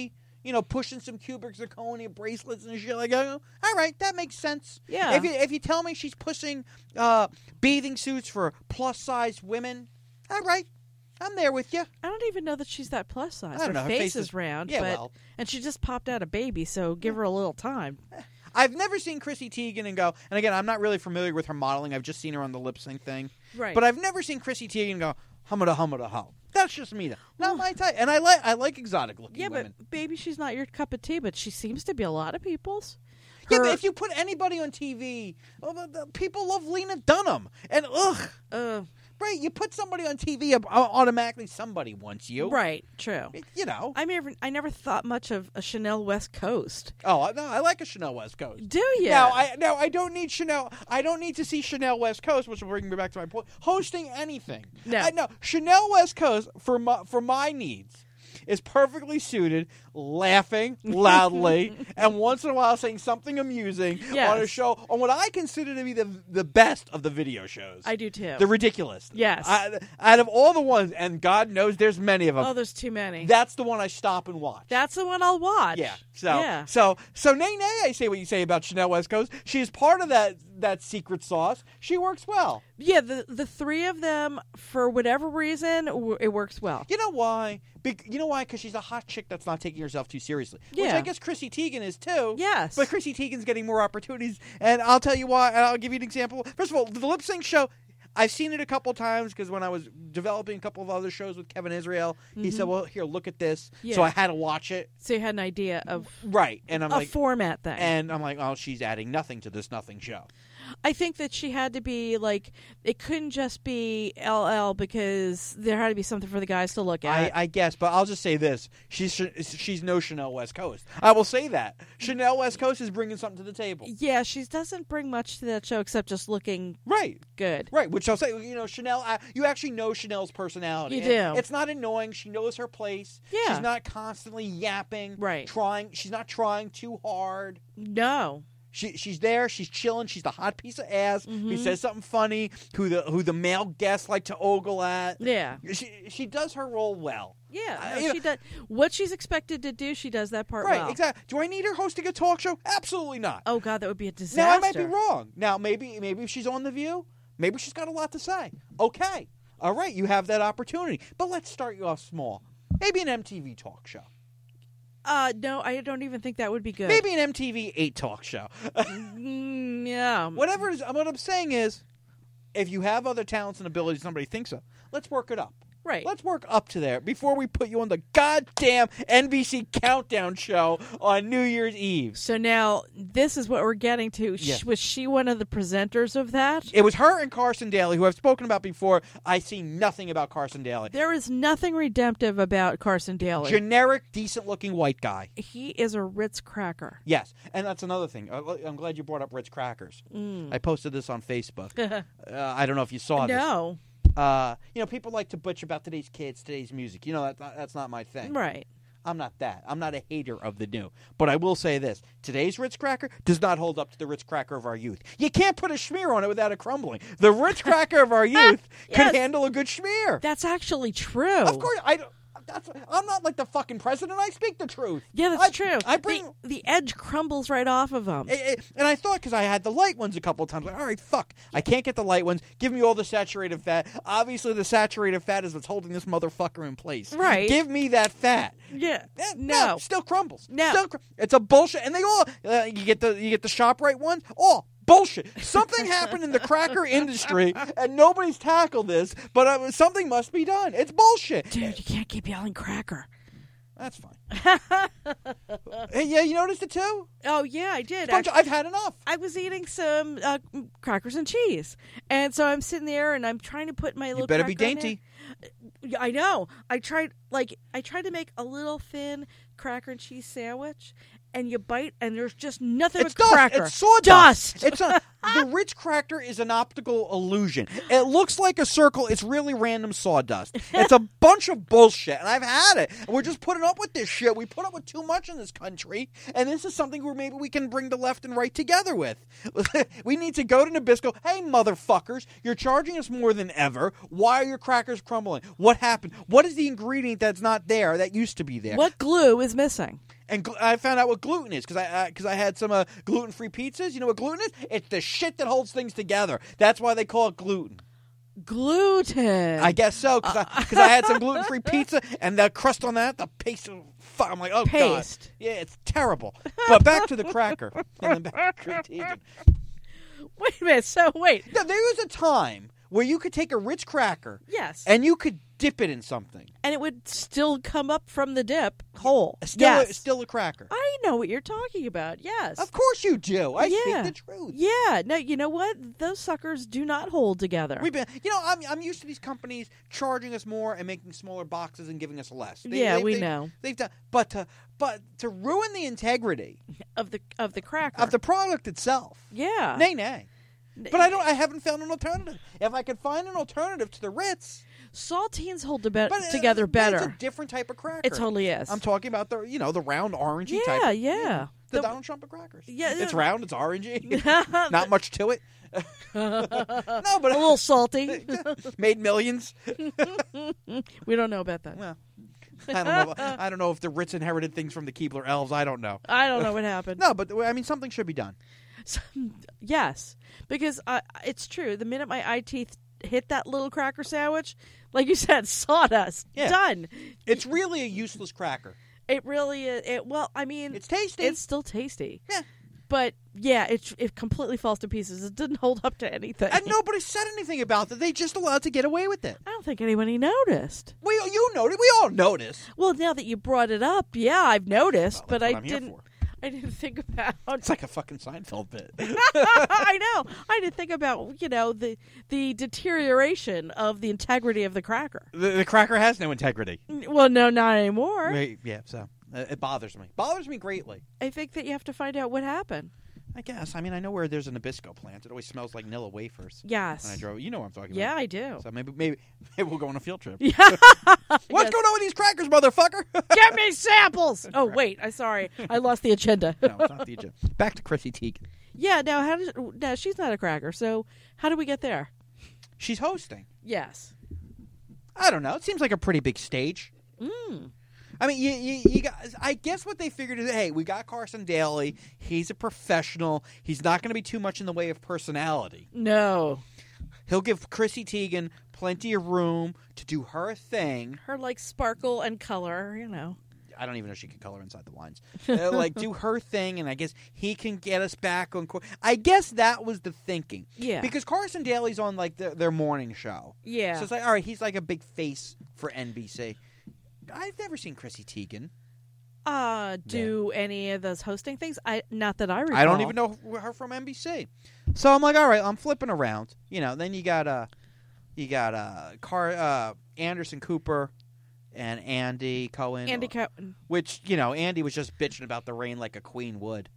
you know, pushing some cubic zirconia bracelets and shit like that. All right, that makes sense. Yeah. If you, if you tell me she's pushing uh, bathing suits for plus-sized women, all right, I'm there with you. I don't even know that she's that plus size. I don't her know. Her face, face is is- round, yeah, but well. and she just popped out a baby, so give her a little time. I've never seen Chrissy Teigen and go, and again, I'm not really familiar with her modeling. I've just seen her on the lip sync thing. Right. But I've never seen Chrissy Teigen go, humma humma ho. That's just me. Though. Not my type. And I like I like exotic looking Yeah, women. but baby, she's not your cup of tea, but she seems to be a lot of people's. Yeah, Her- but if you put anybody on T V, well, the, the, people love Lena Dunham. And ugh. uh, Right, you put somebody on T V, uh, automatically somebody wants you. right, true. You know. I never, I never thought much of a Chanel West Coast. Oh, I- no, I like a Chanel West Coast. Do you? Now I now I don't need Chanel. I don't need to see Chanel West Coast, which will bring me back to my point. Hosting anything. No. I, no. Chanel West Coast for my for my needs is perfectly suited, laughing loudly, and once in a while saying something amusing Yes. on a show on what I consider to be the the best of the video shows. I do too. The ridiculous. Yes. I, out of all the ones, and God knows there's many of them. oh, there's too many. That's the one I stop and watch. That's the one I'll watch. Yeah. So yeah. so so nay nay I say what you say about Chanel West Coast. She's part of that that secret sauce. She works well. Yeah, the the three of them, for whatever reason, w- it works well. You know why? Be- you know why? Because she's a hot chick that's not taking herself too seriously. Which Yeah. I guess Chrissy Teigen is too. Yes. But Chrissy Teigen's getting more opportunities, and I'll tell you why. And I'll give you an example. First of all, the lip sync show. I've seen it a couple times because when I was developing a couple of other shows with Kevin Israel, he said, "Well, here, look at this." Yeah. So I had to watch it. So you had an idea of Right, and I'm a like, format thing. and I'm like, "Oh, she's adding nothing to this nothing show." I think that she had to be like, it couldn't just be L L because there had to be something for the guys to look I, at. I guess, but I'll just say this: she's she's no Chanel West Coast. I will say that Chanel West Coast is bringing something to the table. yeah, she doesn't bring much to that show except just looking Right, good. right. Which I'll say, you know, Chanel. I, you actually know Chanel's personality. You And do. It's not annoying. She knows her place. Yeah. She's not constantly yapping. Right. Trying. She's not trying too hard. No. She she's there. She's chilling. She's the hot piece of ass Mm-hmm. who says something funny. Who the who the male guests like to ogle at. Yeah. She she does her role well. Yeah. Uh, No, you she know- does what she's expected to do. She does that part Right, well. exactly. Do I need her hosting a talk show? Absolutely not. Oh God, that would be a disaster. Now I might be wrong. Now maybe maybe if she's on The View, maybe she's got a lot to say. Okay, all right, you have that opportunity. But let's start you off small. Maybe an M T V talk show. Uh, no, I don't even think that would be good. Maybe an M T V eight talk show. Mm, yeah. Whatever. It is, what I'm saying is, if you have other talents and abilities somebody thinks of, let's work it up. Right. Let's work up to there before we put you on the goddamn N B C countdown show on New Year's Eve. So now this is what we're getting to. Sh Yeah. Was she one of the presenters of that? It was her and Carson Daly, who I've spoken about before. I see nothing about Carson Daly. There is nothing redemptive about Carson Daly. Generic, decent-looking white guy. he is a Ritz cracker. Yes, and that's another thing. I- I'm glad you brought up Ritz crackers. I posted this on Facebook. uh, I don't know if you saw this. No. Uh, you know, people like to bitch about today's kids, today's music. You know, that, that's not my thing. Right. I'm not that. I'm not a hater of the new. But I will say this. Today's Ritz cracker does not hold up to the Ritz cracker of our youth. You can't put a schmear on it without it crumbling. The Ritz cracker of our youth Yes. could handle a good schmear. That's actually true. Of course, I don't. That's, I'm not like the fucking president. I speak the truth. Yeah, that's I, true. I bring, the, the edge crumbles right off of them. eh, eh, and I thought because I had the light ones a couple of times, like, all right, fuck, I can't get the light ones. Give me all the saturated fat. Obviously, the saturated fat is what's holding this motherfucker in place. Right. Give me that fat. yeah. Eh, No. still crumbles. No. Still cr- it's a bullshit. And they all uh, you get the you get the ShopRite ones. Oh, bullshit. Something happened in the cracker industry, and nobody's tackled this. But uh, something must be done. It's bullshit. Dude, you can't keep yelling cracker. That's fine. Hey, yeah, you noticed it too? Oh, yeah, I did. Bunch of- Actually, I've had enough. I was eating some uh, crackers and cheese. And so I'm sitting there and I'm trying to put my little You better be cracker in dainty. there. Yeah, I know. I tried like I tried to make a little thin cracker and cheese sandwich, and you bite, and there's just nothing It's but dust. cracker. It's sawdust. Dust. It's a, the Ritz cracker is an optical illusion. It looks like a circle. It's really random sawdust. It's a bunch of bullshit, and I've had it. And we're just putting up with this shit. We put up with too much in this country, and this is something where maybe we can bring the left and right together with. We need to go to Nabisco. Hey, motherfuckers, you're charging us more than ever. Why are your crackers crumbling? What happened? What is the ingredient that's not there that used to be there? What glue is missing? And gl- I found out what gluten is because I because I, I had some uh, gluten-free pizzas. You know what gluten is? It's the shit that holds things together. That's why they call it gluten. Gluten. I guess so because I, 'cause I had some gluten-free pizza and the crust on that, the paste. Of, fuck, I'm like, oh Paste. god, yeah, it's terrible. But back to the cracker and then back to critiquing. Wait a minute. So wait. Now, there was a time where you could take a Ritz cracker, Yes. and you could dip it in something. And it would still come up from the dip whole. Still, yes. a, still a cracker. I know what you're talking about. Yes. Of course you do. I Yeah. speak the truth. Yeah. No, you know what? Those suckers do not hold together. We've been, you know, I'm I'm used to these companies charging us more and making smaller boxes and giving us less. They, Yeah, they, we they, know. They've done, but to but to ruin the integrity of the of the cracker. of the product itself. yeah. Nay, nay. But I don't. I haven't found an alternative. If I could find an alternative to the Ritz, Saltines hold to be- but uh, together but It's better. a different type of cracker. It totally is. I'm talking about the you know the round orangey yeah, type. yeah. The, The- Donald Trump of crackers. Yeah, it's yeah. round. It's orangey. Not much to it. no, but A little salty. made millions. We don't know about that. Well, I don't know. I don't know if the Ritz inherited things from the Keebler elves. I don't know. I don't know what happened. No, but I mean something should be done. Yes, because uh, it's true. The minute my eye teeth hit that little cracker sandwich, like you said, sawdust. Yeah. Done. It's really a useless cracker. It really is. It, well, I mean, It's tasty. it's still tasty. Yeah. But yeah, it it completely falls to pieces. It didn't hold up to anything. And nobody said anything about it. They just allowed to get away with it. I don't think anybody noticed. We, you noticed. We all noticed. Well, now that you brought it up, yeah, I've noticed, Well, but that's I what I'm here didn't. for. I didn't think about. It's like a fucking Seinfeld bit. I know. I didn't think about you know the the deterioration of the integrity of the cracker. the, the cracker has no integrity. Well, no, not anymore. Right, yeah, so uh, it bothers me. Bothers me greatly. I think that you have to find out what happened. I guess. I mean, I know where there's a Nabisco plant. It always smells like Nilla wafers. Yes. When I drove, you know what I'm talking Yeah, about. I do. So maybe, maybe, maybe we'll go on a field trip. Yeah. What's Yes. going on with these crackers, motherfucker? Get me samples. Oh wait, I sorry, I lost the agenda. No, it's not the agenda. Back to Chrissy Teigen. Yeah. Now, how does? Now she's not a cracker. So how do we get there? She's hosting. Yes. I don't know. It seems like a pretty big stage. Mm. I mean, you, you, you guys, I guess what they figured is, hey, we got Carson Daly. He's a professional. He's not going to be too much in the way of personality. No. He'll give Chrissy Teigen plenty of room to do her thing. Her like sparkle and color, you know. I don't even know if she can color inside the lines. Uh, like, do her thing, and I guess he can get us back on course. I guess that was the thinking. Yeah. Because Carson Daly's on, like, the, their morning show. Yeah. So it's like, all right, he's like a big face for N B C. I've never seen Chrissy Teigen. Uh, do any of those hosting things? I not that I recall. I don't even know her from N B C. So I'm like, all right, I'm flipping around. You know, then you got uh, you got uh, Car uh, Anderson Cooper and Andy Cohen. Andy Cohen. Which, you know, Andy was just bitching about the rain like a queen would.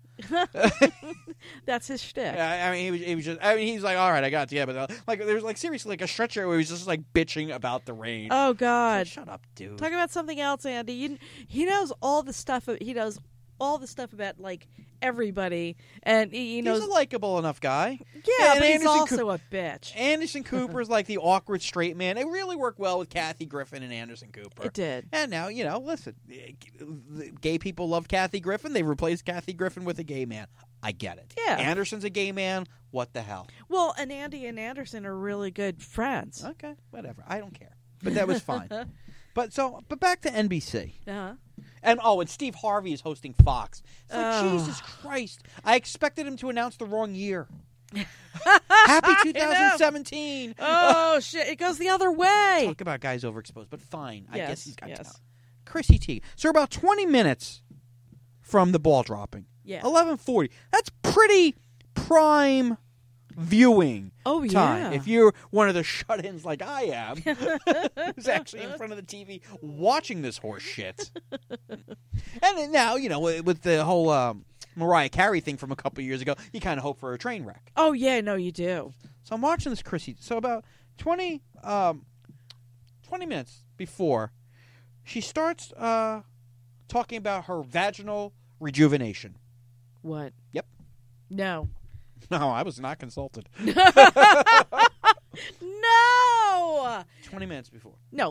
That's his shtick. I, I mean, he was, he was just. I mean, he's like, all right, I got it. Yeah, but uh, like, there's like seriously like a stretch there where he was just like bitching about the rain. Oh Like, God! shut up, dude. Talk about something else, Andy. You, he knows all the stuff. He knows all the stuff about like everybody, and he, he knows. He's a likable enough guy. yeah, and but he's Anderson also Coo- a bitch. Anderson Cooper's like the awkward straight man. It really worked well with Kathy Griffin and Anderson Cooper. It did. And now, you know, listen, the gay people love Kathy Griffin. They replaced Kathy Griffin with a gay man. I get it. Yeah. Anderson's a gay man. What the hell? Well, and Andy and Anderson are really good friends. Okay, whatever. I don't care. But that was fine. But so, but back to N B C. Uh-huh. And oh, and Steve Harvey is hosting Fox. It's like, Oh. Jesus Christ. I expected him to announce the wrong year. Happy two thousand seventeen. Oh shit! It goes the other way. Talk about guys overexposed, but fine. I Yes, guess he's got yes. talent. Chrissy Teigen. So we're about twenty minutes from the ball dropping. Yeah. eleven forty. That's pretty prime viewing Oh time. yeah. If you're one of the shut-ins like I am, who's actually in front of the T V watching this horse shit. And then now, you know, with with the whole um, Mariah Carey thing from a couple years ago, you kind of hope for a train wreck. Oh yeah. No, you do. So I'm watching this Chrissy. So about twenty, um, twenty minutes before, she starts uh, talking about her vaginal rejuvenation. What? Yep. No. No, I was not consulted. No. twenty minutes before. No. Look, that's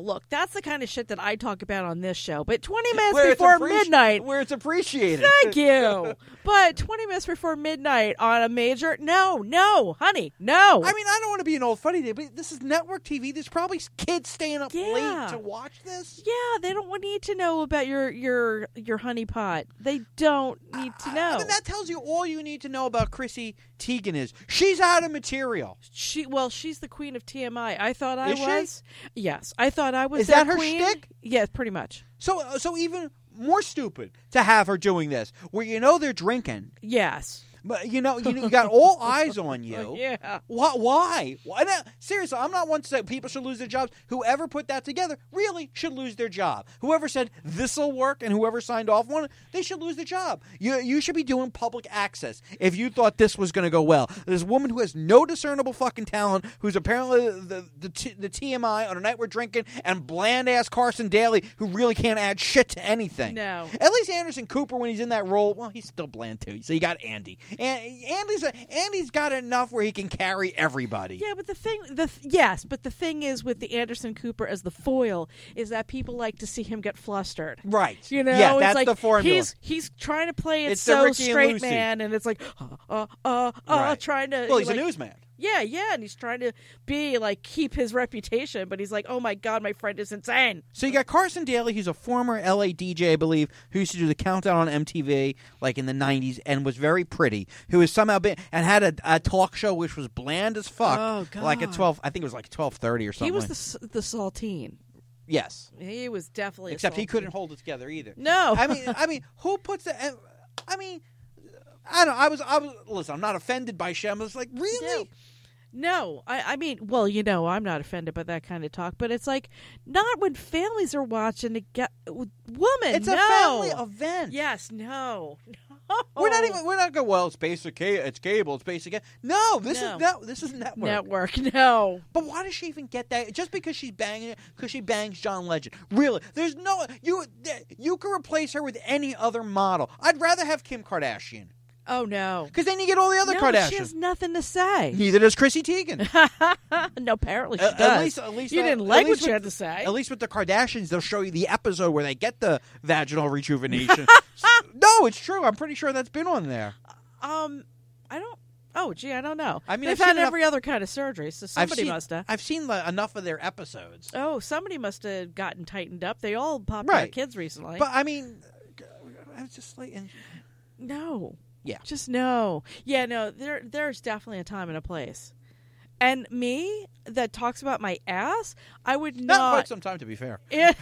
that's the kind of shit that I talk about on this show. But twenty minutes Where it's before appreci- midnight, where it's appreciated. thank you. But twenty minutes before midnight on a major, no, no, honey, no. I mean, I don't want to be an old funny day, but this is network T V. There's probably kids staying up Yeah. late to watch this. yeah, they don't need to know about your your your honey pot. They don't need to know. I mean, that tells you all you need to know about Chrissy Teigen is she's out of material. She well, she's the queen of T M I. I thought I Is she? was. Yes, I thought I was. Is their that her queen. shtick? Yes, pretty much. So, so even more stupid to have her doing this, where you know they're drinking, Yes. but you know you, you got all eyes on you. Yeah. Why? Why? Why not? Seriously, I'm not one to say people should lose their jobs. Whoever put that together really should lose their job. Whoever said this'll work and whoever signed off on it, they should lose their job. You you should be doing public access if you thought this was going to go well. This woman who has no discernible fucking talent, who's apparently the the, T, the T M I on a night we're drinking, and bland ass Carson Daly who really can't add shit to anything. No. At least Anderson Cooper, when he's in that role, well, he's still bland too. So you got Andy, and Andy's Andy's got enough where he can carry everybody. Yeah, but the thing, the th- yes, but the thing is with the Anderson Cooper as the foil is that people like to see him get flustered. Right. You know, Yeah, it's that's like the formula. he's he's trying to play it It's the so Ricky and straight Lucy. man, and it's like uh uh uh, uh Right. trying to. Well, he's like, a newsman. Yeah, yeah, and he's trying to be like keep his reputation, but he's like, oh my god, my friend is insane. So you got Carson Daly, who's a former L A D J, I believe, who used to do the countdown on M T V like in the nineties and was very pretty, who has somehow been and had a, a talk show which was bland as fuck. Oh, God. Like at twelve, I think it was like twelve thirty or something. He was like- the s- the saltine. Yes. He was definitely a Except he saltine. couldn't hold it together either. No. I mean, I mean, who puts it? I mean, I don't. I was. I was. Listen, I'm not offended by Shem. It's like really. No. No, I, I mean, well, you know, I'm not offended by that kind of talk, but it's like not when families are watching to get woman. It's no. a family event. Yes, no, no. We're not even. We're not going. Well, it's basic. ca- It's cable. It's basic. No, this No. is no. This is network. network. No, But why does she even get that? Just because she's banging it? Because she bangs John Legend? Really? There's no. You. You can replace her with any other model. I'd rather have Kim Kardashian oh no, because then you get all the other no, Kardashians. she has nothing to say. Neither does Chrissy Teigen. No, apparently she At- does. At least, at least, you uh, didn't at like what least she with- had to say. At least with the Kardashians, they'll show you the episode where they get the vaginal rejuvenation. No, it's true. I'm pretty sure that's been on there. Um, I don't. Oh, gee, I don't know. I mean, they've I've had seen every other kind of surgery, so I've somebody seen, must have. I've seen the, enough of their episodes. Oh, somebody must have gotten tightened up. They all popped out Right. kids recently. But I mean, I was just like, and- No. Yeah. Just no. Yeah, no, there there's definitely a time and a place. And me that talks about my ass, I would not not quite some time to be fair.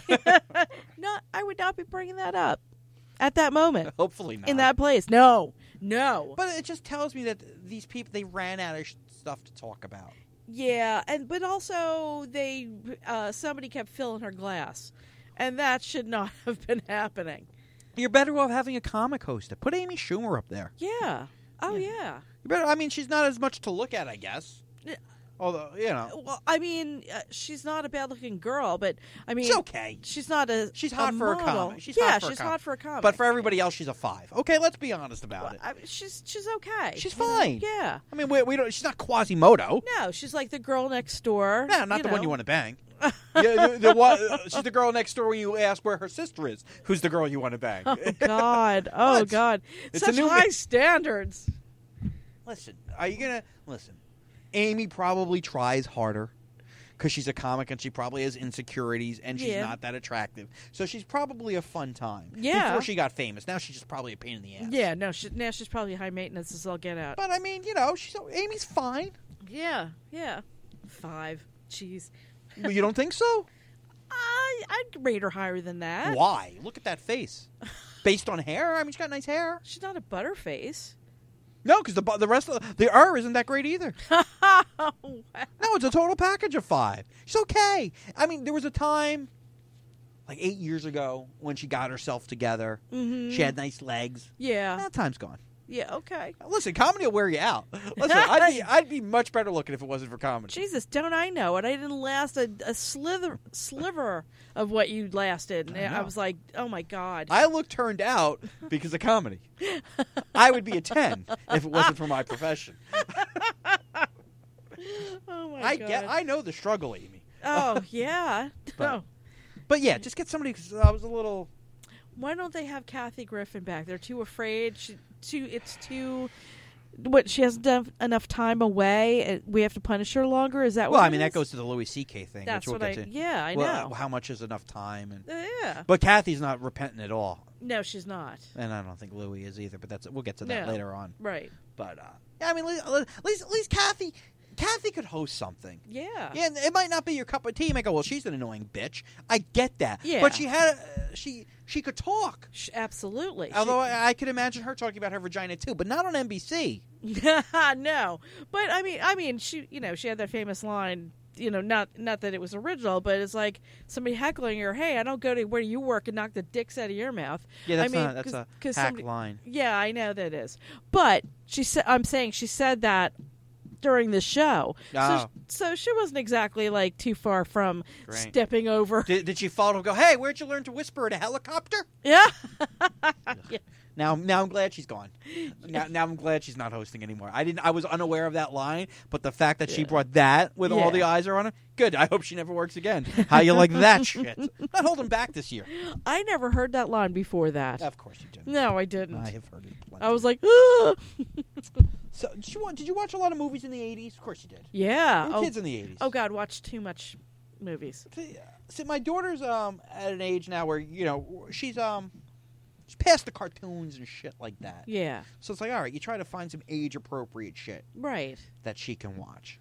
not I would not be bringing that up at that moment Hopefully not. in that place. No. No. But it just tells me that these people, they ran out of sh- stuff to talk about. Yeah, and but also they uh, somebody kept filling her glass. And that should not have been happening. You're better off having a comic host. Put Amy Schumer up there. Yeah. Oh yeah. You better. I mean, she's not as much to look at, I guess. Yeah. Although, you know, Well, I mean, uh, she's not a bad-looking girl, but I mean, she's okay. she's not a. She's hot a for a model. comic. She's yeah, hot for a she's comic. hot for a comic. But for everybody else, she's a five. Okay, let's be honest about Well, it. I, she's she's okay. She's You know? fine. Yeah. I mean, we, we don't. She's not Quasimodo. No, she's like the girl next door. No, not you the know. one you want to bang. yeah, the, the one, uh, she's the girl next door when you ask where her sister is. Who's the girl you want to bang? Oh God! Oh What? God! It's Such a new high ma- standards. Listen, are you gonna listen? Amy probably tries harder because she's a comic and she probably has insecurities and she's Yeah. not that attractive. So she's probably a fun time. Yeah. Before she got famous, now she's just probably a pain in the ass. Yeah. No. She, now she's probably high maintenance as all get out. But I mean, you know, she's Amy's fine. Yeah. Yeah. Five. Jeez. Well, you don't think so? I I'd rate her higher than that. Why? Look at that face. Based on hair, I mean, she's got nice hair. She's not a butterface. No, because the bu- the rest of the, the R isn't that great either. Oh, wow. No, it's a total package of five. She's okay. I mean, there was a time, like eight years ago, when she got herself together. Mhm. She had nice legs. Yeah. That time's gone. Yeah. Okay. Listen, comedy will wear you out. Listen, I'd be I'd be much better looking if it wasn't for comedy. Jesus, don't I know it? I didn't last a, a slither, sliver of what you lasted. And I I, know. was like, oh my God. I look turned out because of comedy. I would be a ten if it wasn't for my profession. oh my I God. get. I know the struggle, Amy. Oh, yeah. But- Oh. But yeah, just get somebody. Cause I was a little. Why don't they have Kathy Griffin back? They're too afraid. She, too. It's too. What, she hasn't done enough time away, and we have to punish her longer? Is that Well, what I it mean, that is? goes to the Louis C K thing. That's which we'll what get I- to. yeah, I well, know. How much is enough time? And Uh, yeah. But Kathy's not repentant at all. No, she's not. And I don't think Louis is either, but that's we'll get to that No. later on. Right. But, uh, yeah, I mean, at least, at least, at least Kathy, Kathy could host something. Yeah. Yeah, and it might not be your cup of tea. You might go, well, she's an annoying bitch. I get that. Yeah. But she had, uh, she she could talk. Sh- absolutely. Although I, I could imagine her talking about her vagina too, but not on N B C. She, no, but I mean, I mean, she, you know, she had that famous line. You know, not not that it was original, but it's like somebody heckling her. Hey, I don't go to where you work and knock the dicks out of your mouth. Yeah, that's I mean, not that's a cause hack somebody, line. Yeah, I know that is. But she said, I'm saying she said that during the show. Oh. So, so she wasn't exactly like too far from Great. stepping over. Did, did she follow? Go, hey, where'd you learn to whisper in a helicopter? Yeah. Yeah. Now, now I'm glad she's gone. Now, now I'm glad she's not hosting anymore. I didn't. I was unaware of that line, but the fact that she Yeah. brought that with all Yeah. the eyes are on her, good. I hope she never works again. How you like that shit? Not holding back this year. I never heard that line before that. Of course you did. No, I didn't. I have heard it. Plenty. I was like, "Ugh." So, did you, did you watch a lot of movies in the eighties? Of course you did. Yeah. We were Oh, kids in the eighties. oh, God, watch too much movies. See, see, my daughter's um at an age now where you know she's um she's past the cartoons and shit like that. Yeah. So it's like, all right, you try to find some age appropriate shit Right. that she can watch.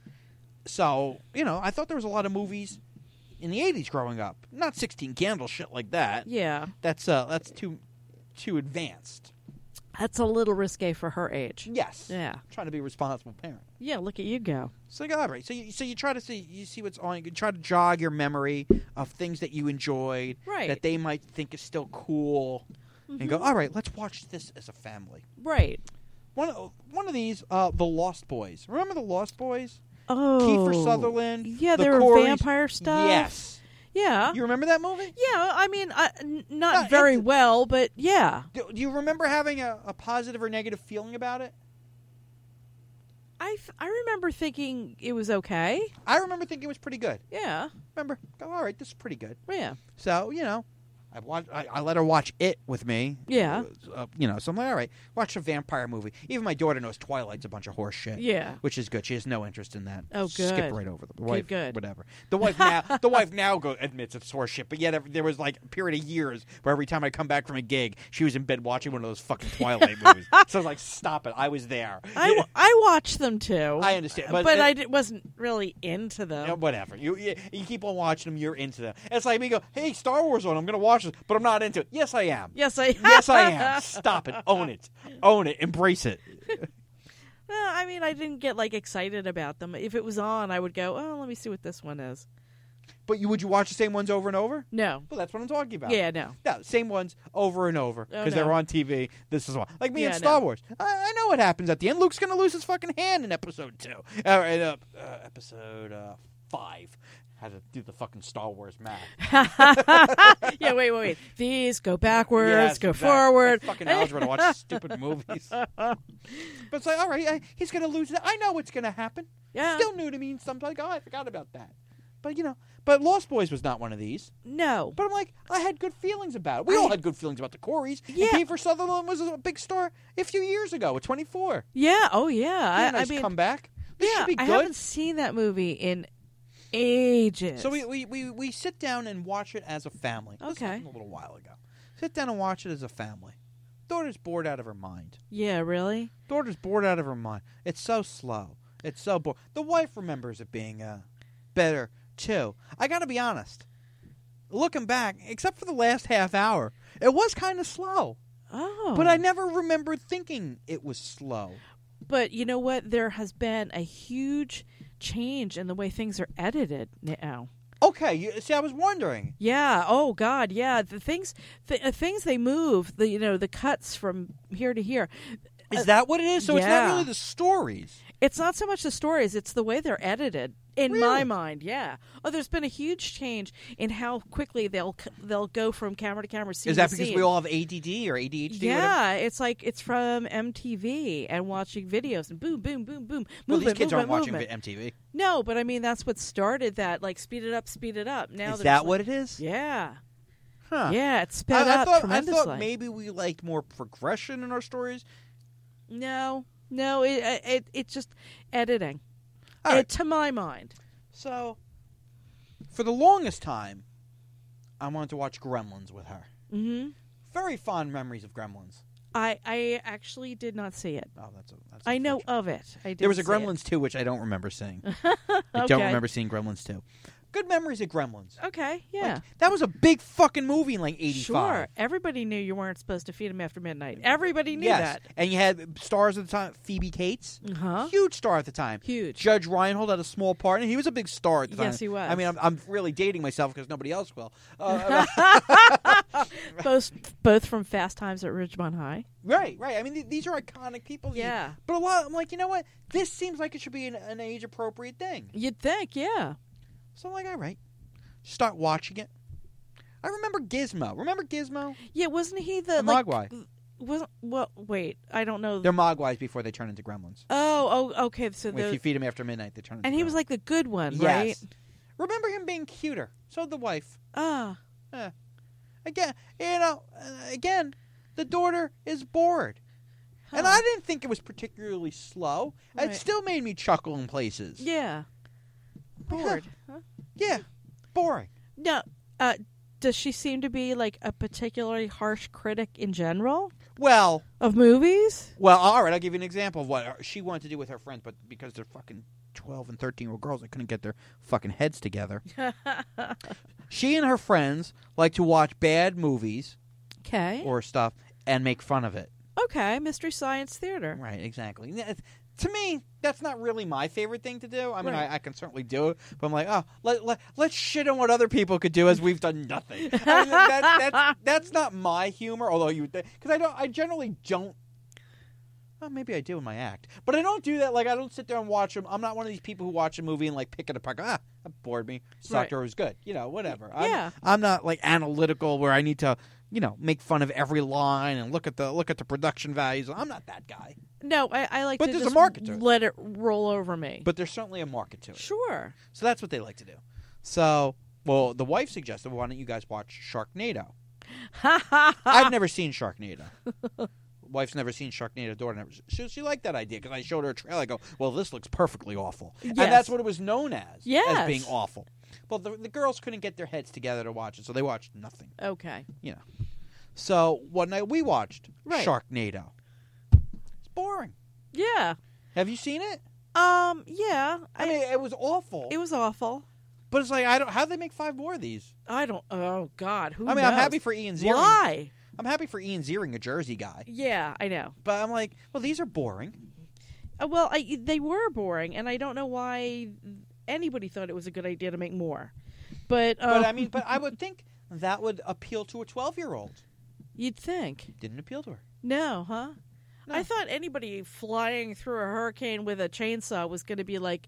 So you know, I thought there was a lot of movies in the eighties growing up. Not sixteen Candles shit like that. Yeah. That's uh that's too too advanced. That's a little risque for her age. Yes. Yeah. Trying to be a responsible parent. Yeah, look at you go. So all right, so you, so you try to see you see what's on. You try to jog your memory of things that you enjoyed, Right. that they might think is still cool, and go, all right, let's watch this as a family. Right. One of, one of these, uh, the Lost Boys. Remember the Lost Boys? Oh. Kiefer Sutherland. Yeah, the they were Coreys. vampire stuff. Yes. Yeah. You remember that movie? Yeah, I mean, uh, n- not No, very it's- well, but yeah. Do, do you remember having a, a positive or negative feeling about it? I, f- I remember thinking it was okay. I remember thinking it was pretty good. Yeah. Remember, go, all right, this is pretty good. Yeah. So, you know, I, watched, I, I let her watch it with me. Yeah. Uh, you know, so I'm like, all right, watch a vampire movie. Even my daughter knows Twilight's a bunch of horse shit. Yeah. Which is good. She has no interest in that. Oh, Skip good. right over the wife. good. Whatever. The wife now, the wife now go, admits it's horse shit. But yet every- there was like a period of years where every time I come back from a gig, she was in bed watching one of those fucking Twilight movies. So I was like, stop it. I was there. I, w- I watched them too. I understand, but but it- I d- wasn't really into them. Yeah, whatever. You, you you keep on watching them. You're into them. It's like me go, hey, Star Wars on. I'm going to watch this, but I'm not into it. Yes, I am. Yes, I. Yes, I am. Stop it. Own it. Own it. Embrace it. Well, I mean, I didn't get like excited about them. If it was on, I would go, "Oh, let me see what this one is." But you would you watch the same ones over and over? No. Well, that's what I'm talking about. Yeah, no. Yeah, same ones over and over because Oh, no. they're on T V. This is why. Like me Yeah, and Star no. Wars. I, I know what happens at the end. Luke's going to lose his fucking hand in episode two. All right, uh, uh, episode uh, five. Had to do the fucking Star Wars math. Yeah, wait, wait, wait. These go backwards, Yes, go exactly. forward. Like fucking algebra to watch stupid movies. But it's like, all right, I, he's going to lose that. I know what's going to happen. Yeah. Still new to me. Sometimes like, oh, I forgot about that. But, you know, but Lost Boys was not one of these. No. But I'm like, I had good feelings about it. We I- all had good feelings about the Coreys. Yeah. And Kiefer Sutherland was a big star a few years ago at twenty-four. Yeah. Oh, yeah. He had a I, nice I mean, comeback. This yeah. should be I good. haven't seen that movie in ages. So we, we, we, we sit down and watch it as a family. This Okay. happened a little while ago. Sit down and watch it as a family. Daughter's bored out of her mind. Yeah. Really. Daughter's bored out of her mind. It's so slow. It's so bored. The wife remembers it being uh, better, too. I got to be honest. Looking back, except for the last half hour, it was kind of slow. Oh. But I never remembered thinking it was slow. But you know what? There has been a huge change in the way things are edited now. Okay, you, see, I was wondering. Yeah. Oh God. Yeah. The things, the uh, things they move. The you know the cuts from here to here. Is Uh, that what it is? So it's not yeah. really the stories. It's not so much the stories; it's the way they're edited. In Really? my mind, yeah. Oh, there's been a huge change in how quickly they'll they'll go from camera to camera, scene Is that to because scene. we all have A D D or A D H D? Whatever? Yeah, it's like it's from M T V and watching videos and boom, boom, boom, boom. Well, these movement, kids aren't movement, watching movement. M T V. No, but I mean that's what started that. Like speed it up, speed it up. Now Is there's that like- what it is? Yeah, Huh. yeah, it's sped I, I up thought, I tremendously. thought maybe we liked more progression in our stories. No, no, it it it's just editing. All right. It, to my mind. So, for the longest time, I wanted to watch Gremlins with her. Mm-hmm. Very fond memories of Gremlins. I I actually did not see it. Oh, that's a, that's. I know unfortunate. of it. I did. There was a Gremlins two, which I don't remember seeing. I don't Okay. remember seeing Gremlins two. Good memories of Gremlins. Okay, yeah. Like, that was a big fucking movie in like eighty-five. Sure. Everybody knew you weren't supposed to feed him after midnight. Everybody knew Yes, and you had stars at the time. Phoebe Cates, that. Uh-huh. huge star at the time. Huge. Judge Reinhold had a small part, and he was a big star at the time. Yes, he was. I mean, I'm, I'm really dating myself because nobody else will. Uh, both both from Fast Times at Ridgemont High. right, right. I mean, th- these are iconic people. Yeah. But a lot, I'm like, you know what? This seems like it should be an, an age-appropriate thing. You'd think, yeah. So I'm like, all right, start watching it. I remember Gizmo. Remember Gizmo? Yeah, wasn't he the, The like Mogwai. wasn't well wait, I don't know. They're Mogwais before they turn into Gremlins. Oh, oh okay, so If the you feed them after midnight, they turn into and he was Gremlins. like the good one, Yes. right? Remember him being cuter. So did the wife. Ah. Eh. Again, you know, uh, again, the daughter is bored. And Huh. I didn't think it was particularly slow. Right. It still made me chuckle in places. Yeah. Bored. Huh? Yeah, boring. No, uh does she seem to be like a particularly harsh critic in general Well, of movies? well, all right, I'll give you an example of what she wanted to do with her friends, but because they're fucking twelve and thirteen-year-old girls, they couldn't get their fucking heads together. She and her friends like to watch bad movies Okay. or stuff and make fun of it. Okay, Mystery Science Theater. Right, exactly. Yeah, it's- To me, that's not really my favorite thing to do. I mean, Right. I, I can certainly do it, but I'm like, oh, let, let, let's shit on what other people could do as we've done nothing. I mean, that, that's, that's not my humor, although you would think, because I, don't, I generally don't, well, maybe I do in my act, but I don't do that. Like, I don't sit there and watch them. I'm not one of these people who watch a movie and, like, pick it apart. Ah, that bored me. Sucked Right. or it was good. You know, whatever. I'm, Yeah. I'm not, like, analytical where I need to, you know, make fun of every line and look at the look at the production values. I'm not that guy. No, I, I like But to there's a just market to it. let it roll over me. But there's certainly a market to it. Sure. So that's what they like to do. So, well, the wife suggested, why don't you guys watch Sharknado? I've never seen Sharknado. Wife's never seen Sharknado. Daughter never. She, she liked that idea because I showed her a trailer. I go, well, this looks perfectly awful. And Yes. that's what it was known as, Yes. as being awful. Well, the, the girls couldn't get their heads together to watch it, so they watched nothing. Okay. You know. So one night we watched Right. Sharknado. It's boring. Yeah. Have you seen it? Um. Yeah. I mean, it was awful. it was awful. but it's like, I don't. How'd they make five more of these? I don't. Oh God. Who I mean, knows? I'm happy for Ian Ziering. Why? I'm happy for Ian Ziering, a Jersey guy. Yeah, I know. But I'm like, well, these are boring. Uh, well, I, they were boring, and I don't know why anybody thought it was a good idea to make more. But, uh, But I mean, but I would think that would appeal to a twelve-year-old. you'd think. Didn't appeal to her. No, huh? No. I thought anybody flying through a hurricane with a chainsaw was going to be like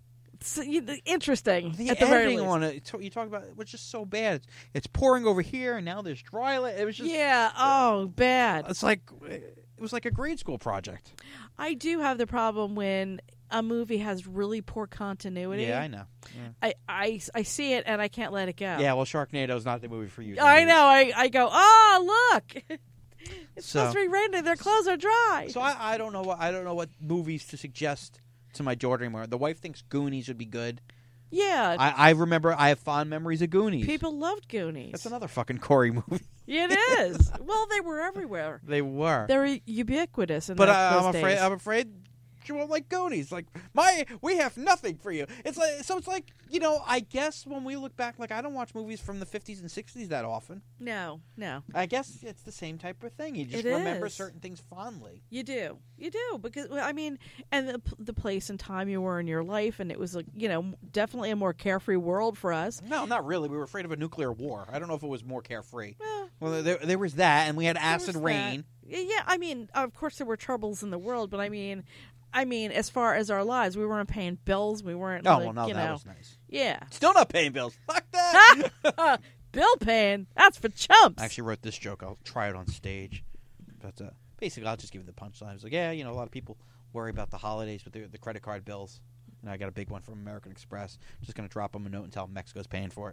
s- you know, interesting. The at the very editing least. on it, you talk about, it was just so bad. It's, it's pouring over here, and now there's dry land. It was just, Yeah. Oh, bad. it's like, it was like a grade school project. I do have the problem when a movie has really poor continuity. Yeah, I know. Yeah. I, I, I see it and I can't let it go. Yeah, well, Sharknado's not the movie for you. I know. I, I go, oh, look. It's So- supposed to be raining. Their clothes are dry. So I, I don't know what I don't know what movies to suggest to my daughter anymore. The wife thinks Goonies would be good. yeah. I, I remember I have fond memories of Goonies. People loved Goonies. That's another fucking Corey movie. It is. Well, they were everywhere. They were. They were ubiquitous in But that, I, those I'm afraid days. I'm afraid she won't like Goonies. Like my, we have nothing for you. It's like so. It's like you know. I guess when we look back, like I don't watch movies from the fifties and sixties that often. No, no. I guess it's the same type of thing. You just It remember is. certain things fondly. You do. You do. Because, well, I mean, and the, the place and time you were in your life, and it was, like, you know, definitely a more carefree world for us. No, not really. We were afraid of a nuclear war. I don't know if it was more carefree. Well, Well, there, there was that, and we had there acid was rain. that. Yeah, I mean, of course there were troubles in the world, but I mean, I mean, as far as our lives, we weren't paying bills. We weren't. Oh, like, well, no, you that know, was nice. Yeah. Still not paying bills. Fuck that. Bill paying. That's for chumps. I actually wrote this joke. I'll try it on stage. But uh, basically, I'll just give you the punchline. I was like, yeah, you know, a lot of people worry about the holidays with the, the credit card bills. And I got a big one from American Express. Just going to drop them a note and tell them Mexico's paying for it.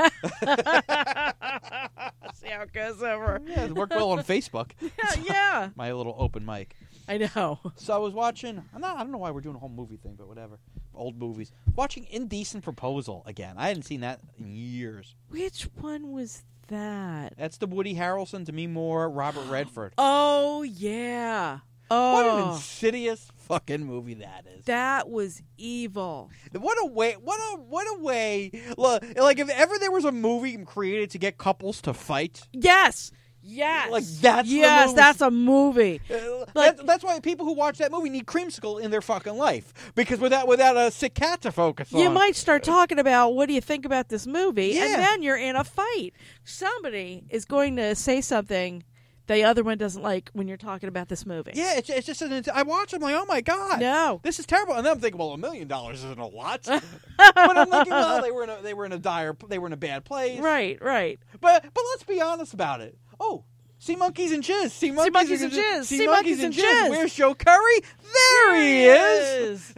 See how it goes over. Yeah, it worked well on Facebook. Yeah, yeah. My little open mic. I know. So I was watching, I'm not, I don't know why we're doing a whole movie thing, but whatever. Old movies. Watching Indecent Proposal again. I hadn't seen that in years. Which one was that? That's the Woody Harrelson, Demi Moore, Robert Redford. Oh, yeah. What an Oh, insidious fucking movie that is. that was evil. What a way! What a what a way! Look, like if ever there was a movie created to get couples to fight, Yes. Yes. Like, that's the Yes, movie. that's a movie. uh, Like- that, that's why people who watch that movie need creamsicle in their fucking life, because without without a sick cat to focus on, You might start talking about what do you think about this movie, Yeah. and then you're in a fight. Somebody is going to say something the other one doesn't like when you're talking about this movie. Yeah, it's, it's just an. I watch. I'm like, oh my god, No. this is terrible. And then I'm thinking, well, a million dollars isn't a lot. But I'm thinking, well, they were in a they were in a dire, they were in a bad place. Right, right. But but let's be honest about it. Oh, sea monkeys and jizz. Sea monkeys, monkeys and jizz. Sea, Sea monkeys, monkeys and and jizz. jizz. Where's Joe Curry? There he is.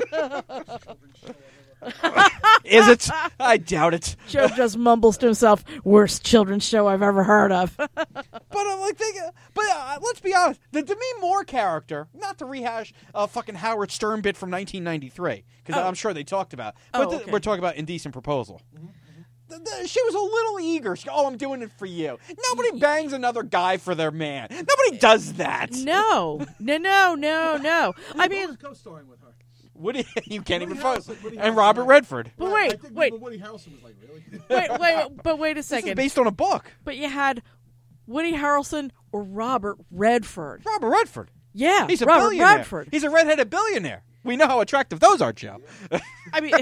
Is it? I doubt it. Joe just mumbles to himself, worst children's show I've ever heard of. But I'm like thinking. But uh, let's be honest. The Demi Moore character, not to rehash a fucking Howard Stern bit from nineteen ninety-three, because Oh. I'm sure they talked about. But Oh, th- okay. we're talking about Indecent Proposal. Th- th- She was a little eager. She, oh, I'm doing it for you. Nobody bangs another guy for their man. Nobody does that. No, no, no, no, no. I mean, was co-starring with her. Woody, you can't Woody even focus. Harrelson, Woody And Harrelson, Robert right. Redford. but I wait, think wait, even Woody Harrelson was like, really? wait, wait, but wait a This is second. based on a book. But you had Woody Harrelson or Robert Redford. Robert Redford. Yeah, He's a Robert billionaire. Redford. He's a redheaded billionaire. We know how attractive those are, Joe. I mean,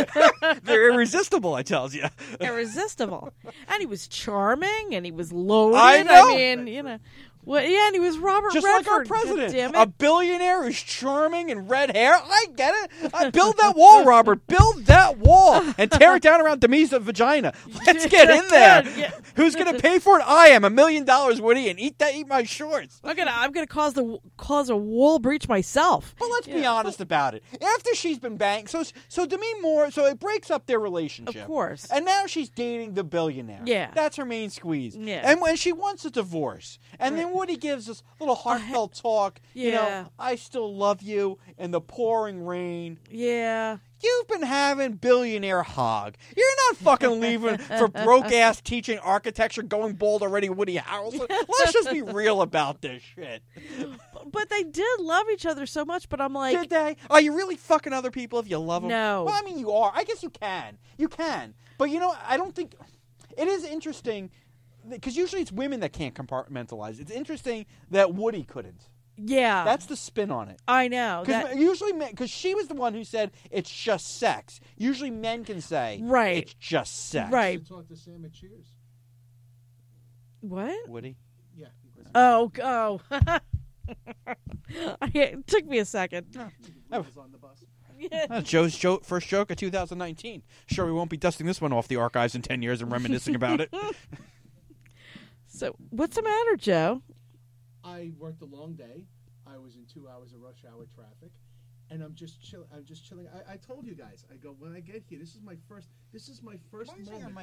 They're irresistible, I tells you. irresistible. And he was charming, and he was loaded. I know. mean, you know, well, yeah, and he was Robert Just Redford. like our God president. damn A it. billionaire who's charming and red hair. I get it. I build that wall, Robert. Build that wall and tear it down around Demi's vagina. Let's get in there. Yeah. Who's going to pay for it? I am. A million dollars, Woody, and eat that. Eat my shorts. I'm gonna, I'm gonna cause the cause a wall breach myself. But let's be Yeah. honest about it. After she's been banged, so so Demi Moore, so it breaks up their relationship. Of course. And now she's dating the billionaire. Yeah. That's her main squeeze. Yeah. And when she wants a divorce, and then Woody gives this little heartfelt talk. You Yeah. know, I still love you in the pouring rain. Yeah. You've been having billionaire hog. You're not fucking leaving for broke ass teaching architecture, going bald already, Woody Harrelson. Let's just be real about this shit. But they did love each other so much. But I'm like, Did they? Are you really fucking other people if you love them? No. Well, I mean, you are. I guess you can. You can. But you know, I don't think it is interesting because usually it's women that can't compartmentalize. It's interesting that Woody couldn't. yeah, That's the spin on it. I know. Because That, usually, because she was the one who said it's just sex. Usually, men can say, Right. it's just sex." right. I talked to Sam at Cheers. What? Woody. Yeah. he was- Oh, oh. It took me a second. he was on the bus. Yeah. That's Joe's jo- first joke of two thousand nineteen. Sure, we won't be dusting this one off the archives in ten years and reminiscing about it. So, what's the matter, Joe? I worked a long day. I was in two hours of rush hour traffic, and I'm just chill. I'm just chilling. I, I told you guys. I go when I get here. This is my first. This is my first moment.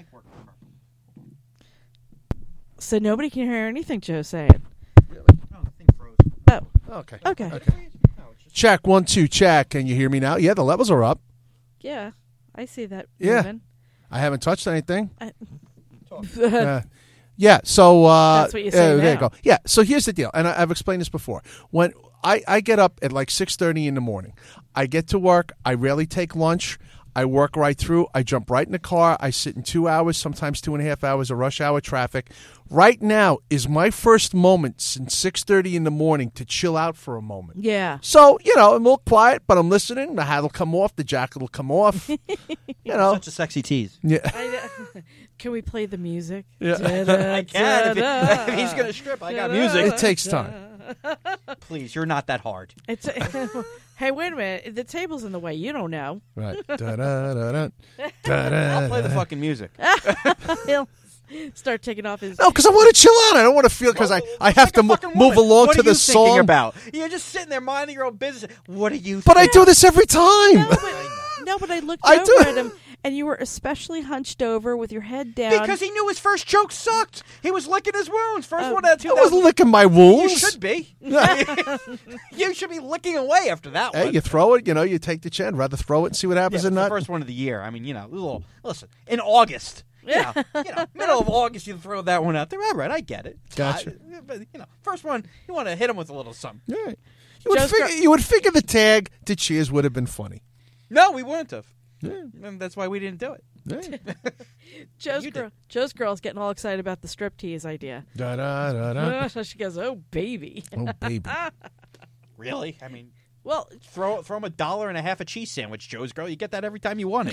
So nobody can hear anything Joe's saying. Oh, the thing froze. Oh, Okay. okay. Check one two check. Can you hear me now? Yeah, the levels are up. Yeah, I see that. Yeah. moving. I haven't touched anything. I- Uh, yeah, so uh, That's what you say uh, there you now. go. Yeah, so here's the deal, and I, I've explained this before. When I, I get up at like six thirty in the morning, I get to work. I rarely take lunch. I work right through. I jump right in the car. I sit in two hours, sometimes two and a half hours of rush hour traffic. Right now is my first moment since six thirty in the morning to chill out for a moment. yeah. So, you know, I'm a little quiet, but I'm listening. The hat will come off. The jacket will come off. You know. Such a sexy tease. Yeah. I know. Can we play the music? Yeah. I can. If, he- if he's going to strip, I got music. It takes time. Please, you're not that hard. It's Hey, wait a minute. The table's in the way. You don't know. Right. Da-da-da-da. I'll Da-da-da. play the fucking music. He'll start taking off his. No, because I want to chill out. I don't want to feel because I, I have Like to a mo- fucking move woman. along what to are the you thinking song. about? You're just sitting there minding your own business. What are you? But I thinking? do this every time. No, but, no, but I looked I over do. at him, and you were especially hunched over with your head down. Because he knew his first joke sucked. He was licking his wounds. First Oh. one out of I wasn't two thousand. licking my You wounds. should be. You should be licking away after that Hey, one. you throw it, you know, you take the chance. Rather throw it and see what Yeah, happens it's than the not. first one of the year. I mean, you know, a little. Listen, in August, you know, you know, middle of August, you throw that one out there. All right, I get it. It's Gotcha. hot. But you know, first one, you want to hit him with a little something. Yeah. You would, Joe's figure, gr- you would figure the tag to Cheers would have been funny. No, we wouldn't have. Yeah. And that's why we didn't do it. Yeah. Joe's You girl, Joe's girl's getting all excited about the striptease idea. da, da, da, da. So she goes, "Oh, baby." Oh, baby. Really? I mean, Well, throw throw him a dollar and a half a cheese sandwich, Joe's girl. You get that every time you want it.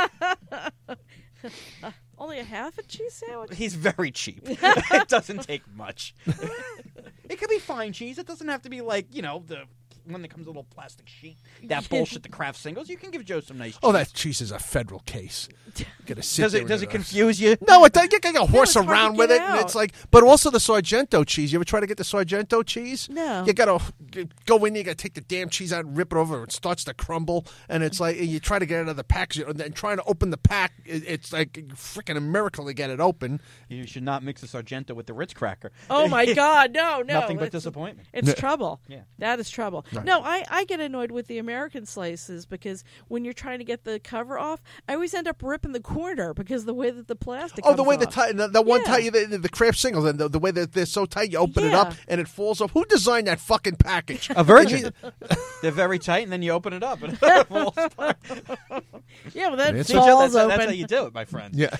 only a half a cheese sandwich. He's very cheap. It doesn't take much. It could be fine cheese. It doesn't have to be like, you know, the one that comes in a little plastic sheet. That bullshit, the Kraft singles. You can give Joe some nice cheese. Oh, that cheese is a federal case. You gotta sit Does there it and does it go, confuse you? No, it doesn't. You can go horse it's hard to around with get it, and out. it's like. But also the Sargento cheese. You ever try to get the Sargento cheese? No. You gotta go in. You gotta take the damn cheese out and rip it over. It starts to crumble, and it's like and you try to get it out of the pack, and then trying to open the pack. it- It's like freaking a miracle to get it open. You should not mix the Sargento with the Ritz cracker. Oh my God, no, no! Nothing but It's- disappointment. It's trouble. Yeah. That is trouble. No, I, I get annoyed with the American slices because when you're trying to get the cover off, I always end up ripping the corner because the way that the plastic. Oh, the comes way the off. tie, the, the one Yeah. tie, the, the, the Kraft singles, and the, the way that they're so tight, you open it Yeah. up and it falls off. Who designed that fucking package? A virgin. They're very tight, and then you open it up. And it falls apart. Yeah, well, that It's See, Joe, falls that's, open. that's how you do it, my friend. Yeah.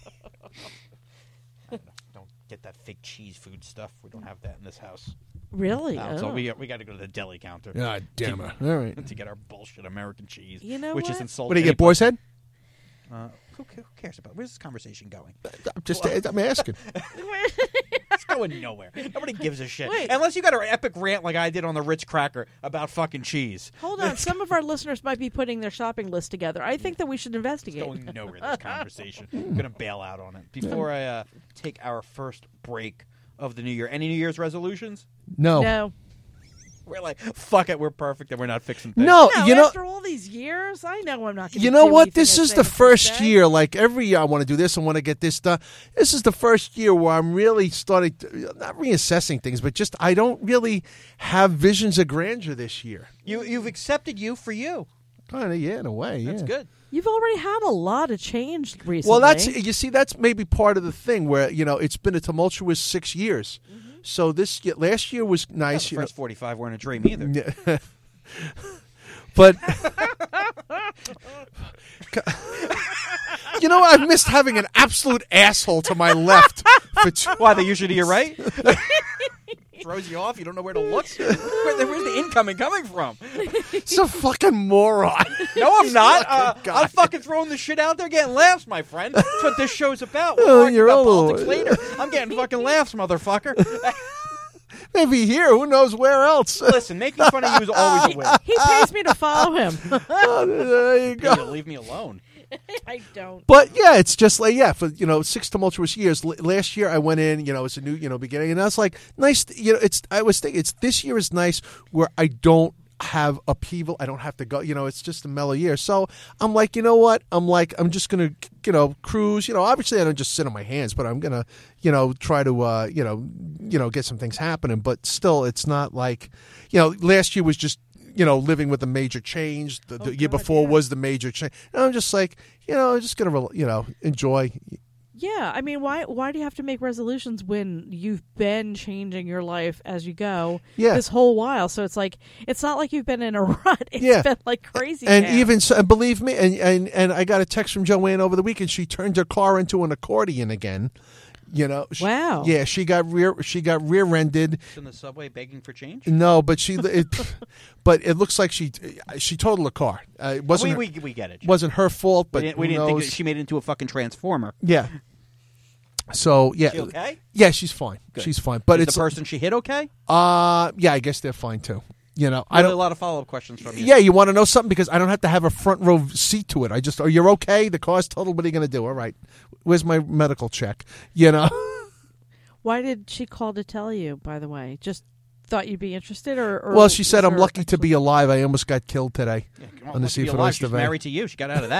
Don't get that fake cheese food stuff. We don't have that in this house. Really? No, so Oh. we we got to go to the deli counter. God damn it. All right. To get our bullshit American cheese, You know which is what? insulting. What do you get, boy's head? Uh, who, who cares about? Where's this conversation going? I'm just, I'm asking. It's going nowhere. Nobody gives a shit. Wait. Unless you got an epic rant like I did on the Ritz cracker about fucking cheese. Hold on. Some of our listeners might be putting their shopping list together. I think that we should It's investigate. going nowhere, this conversation. I'm going to bail out on it. Before I uh, take our first break of the new year, any New Year's resolutions? No. No. We're like, fuck it, we're perfect, and we're not fixing things. No, No, you know, after all these years, I know I'm not going to you know do what? anything This I is say the first first day. year. Like every year, I want to do this. I want to get this done. This is the first year where I'm really starting, to, not reassessing things, but just I don't really have visions of grandeur this year. You, you've accepted you for you. Kind of, yeah, in a way. That's yeah. good. You've already had a lot of change recently. Well, that's you see, that's maybe part of the thing where you know it's been a tumultuous six years. So this year, last year was Not nice, the you know, first forty-five weren't a dream either. Yeah. But you know, I've missed having an absolute asshole to my left. For two- Why, they usually to your right? Throws you off, you don't know where to look. Where, where's the incoming coming from? It's a fucking moron. No, I'm not. Uh, God. I'm fucking throwing this shit out there getting laughs, my friend. That's what this show's about. We'll Oh, talk you're about a little- politics later. I'm getting fucking laughs, motherfucker. Maybe here, who knows where else? Listen, making fun of you is always a win. He pays me to follow him. Oh, there you You go. to leave me alone. I don't. But yeah, it's just like yeah, for you know six tumultuous years. L- last year I went in, you know, it's a new you know beginning, and I was like, nice. You know, it's I was thinking it's this year is nice where I don't have upheaval. I don't have to go. You know, it's just a mellow year. So I'm like, you know what? I'm like, I'm just gonna you know cruise. You know, obviously I don't just sit on my hands, but I'm gonna you know try to uh, you know you know get some things happening. But still, it's not like you know last year was just. You know, living with a major change. The, the Oh, year God, before yeah. was the major change. And I'm just like, you know, I'm just gonna, rel- you know, enjoy. Yeah, I mean, why why do you have to make resolutions when you've been changing your life as you go Yeah. this whole while? So it's like it's not like you've been in a rut. It's Yeah. been like crazy. And town. even so, believe me, and, and and I got a text from Joanne over the weekend. She turned her car into an accordion again. You know, she- Wow. yeah, she got rear she got rear-ended. She's in the subway begging for change. No, but she, it, but it looks like she she totaled a car. Uh, it wasn't we, her, we, we get it. wasn't her fault, but we didn't, we who didn't think knows? that she made it into a fucking transformer. yeah. So yeah, She okay? yeah, she's fine. Good. She's fine, but Is it's the person she hit okay? uh yeah, I guess they're fine too. You know, I I don't. A don't. lot of follow up questions from you. Yeah, you want to know something because I don't have to have a front row seat to it. I just, are you okay? The car's totaled. What are you going to do? All right, where's my medical check? You know. Why did she call to tell you? By the way, just thought you'd be interested, or, or Well, she said was I'm there lucky to actually- be alive. I almost got killed today Yeah, come on the lucky to be Seafood alive. Oyster She's Bay. married to you. She got out of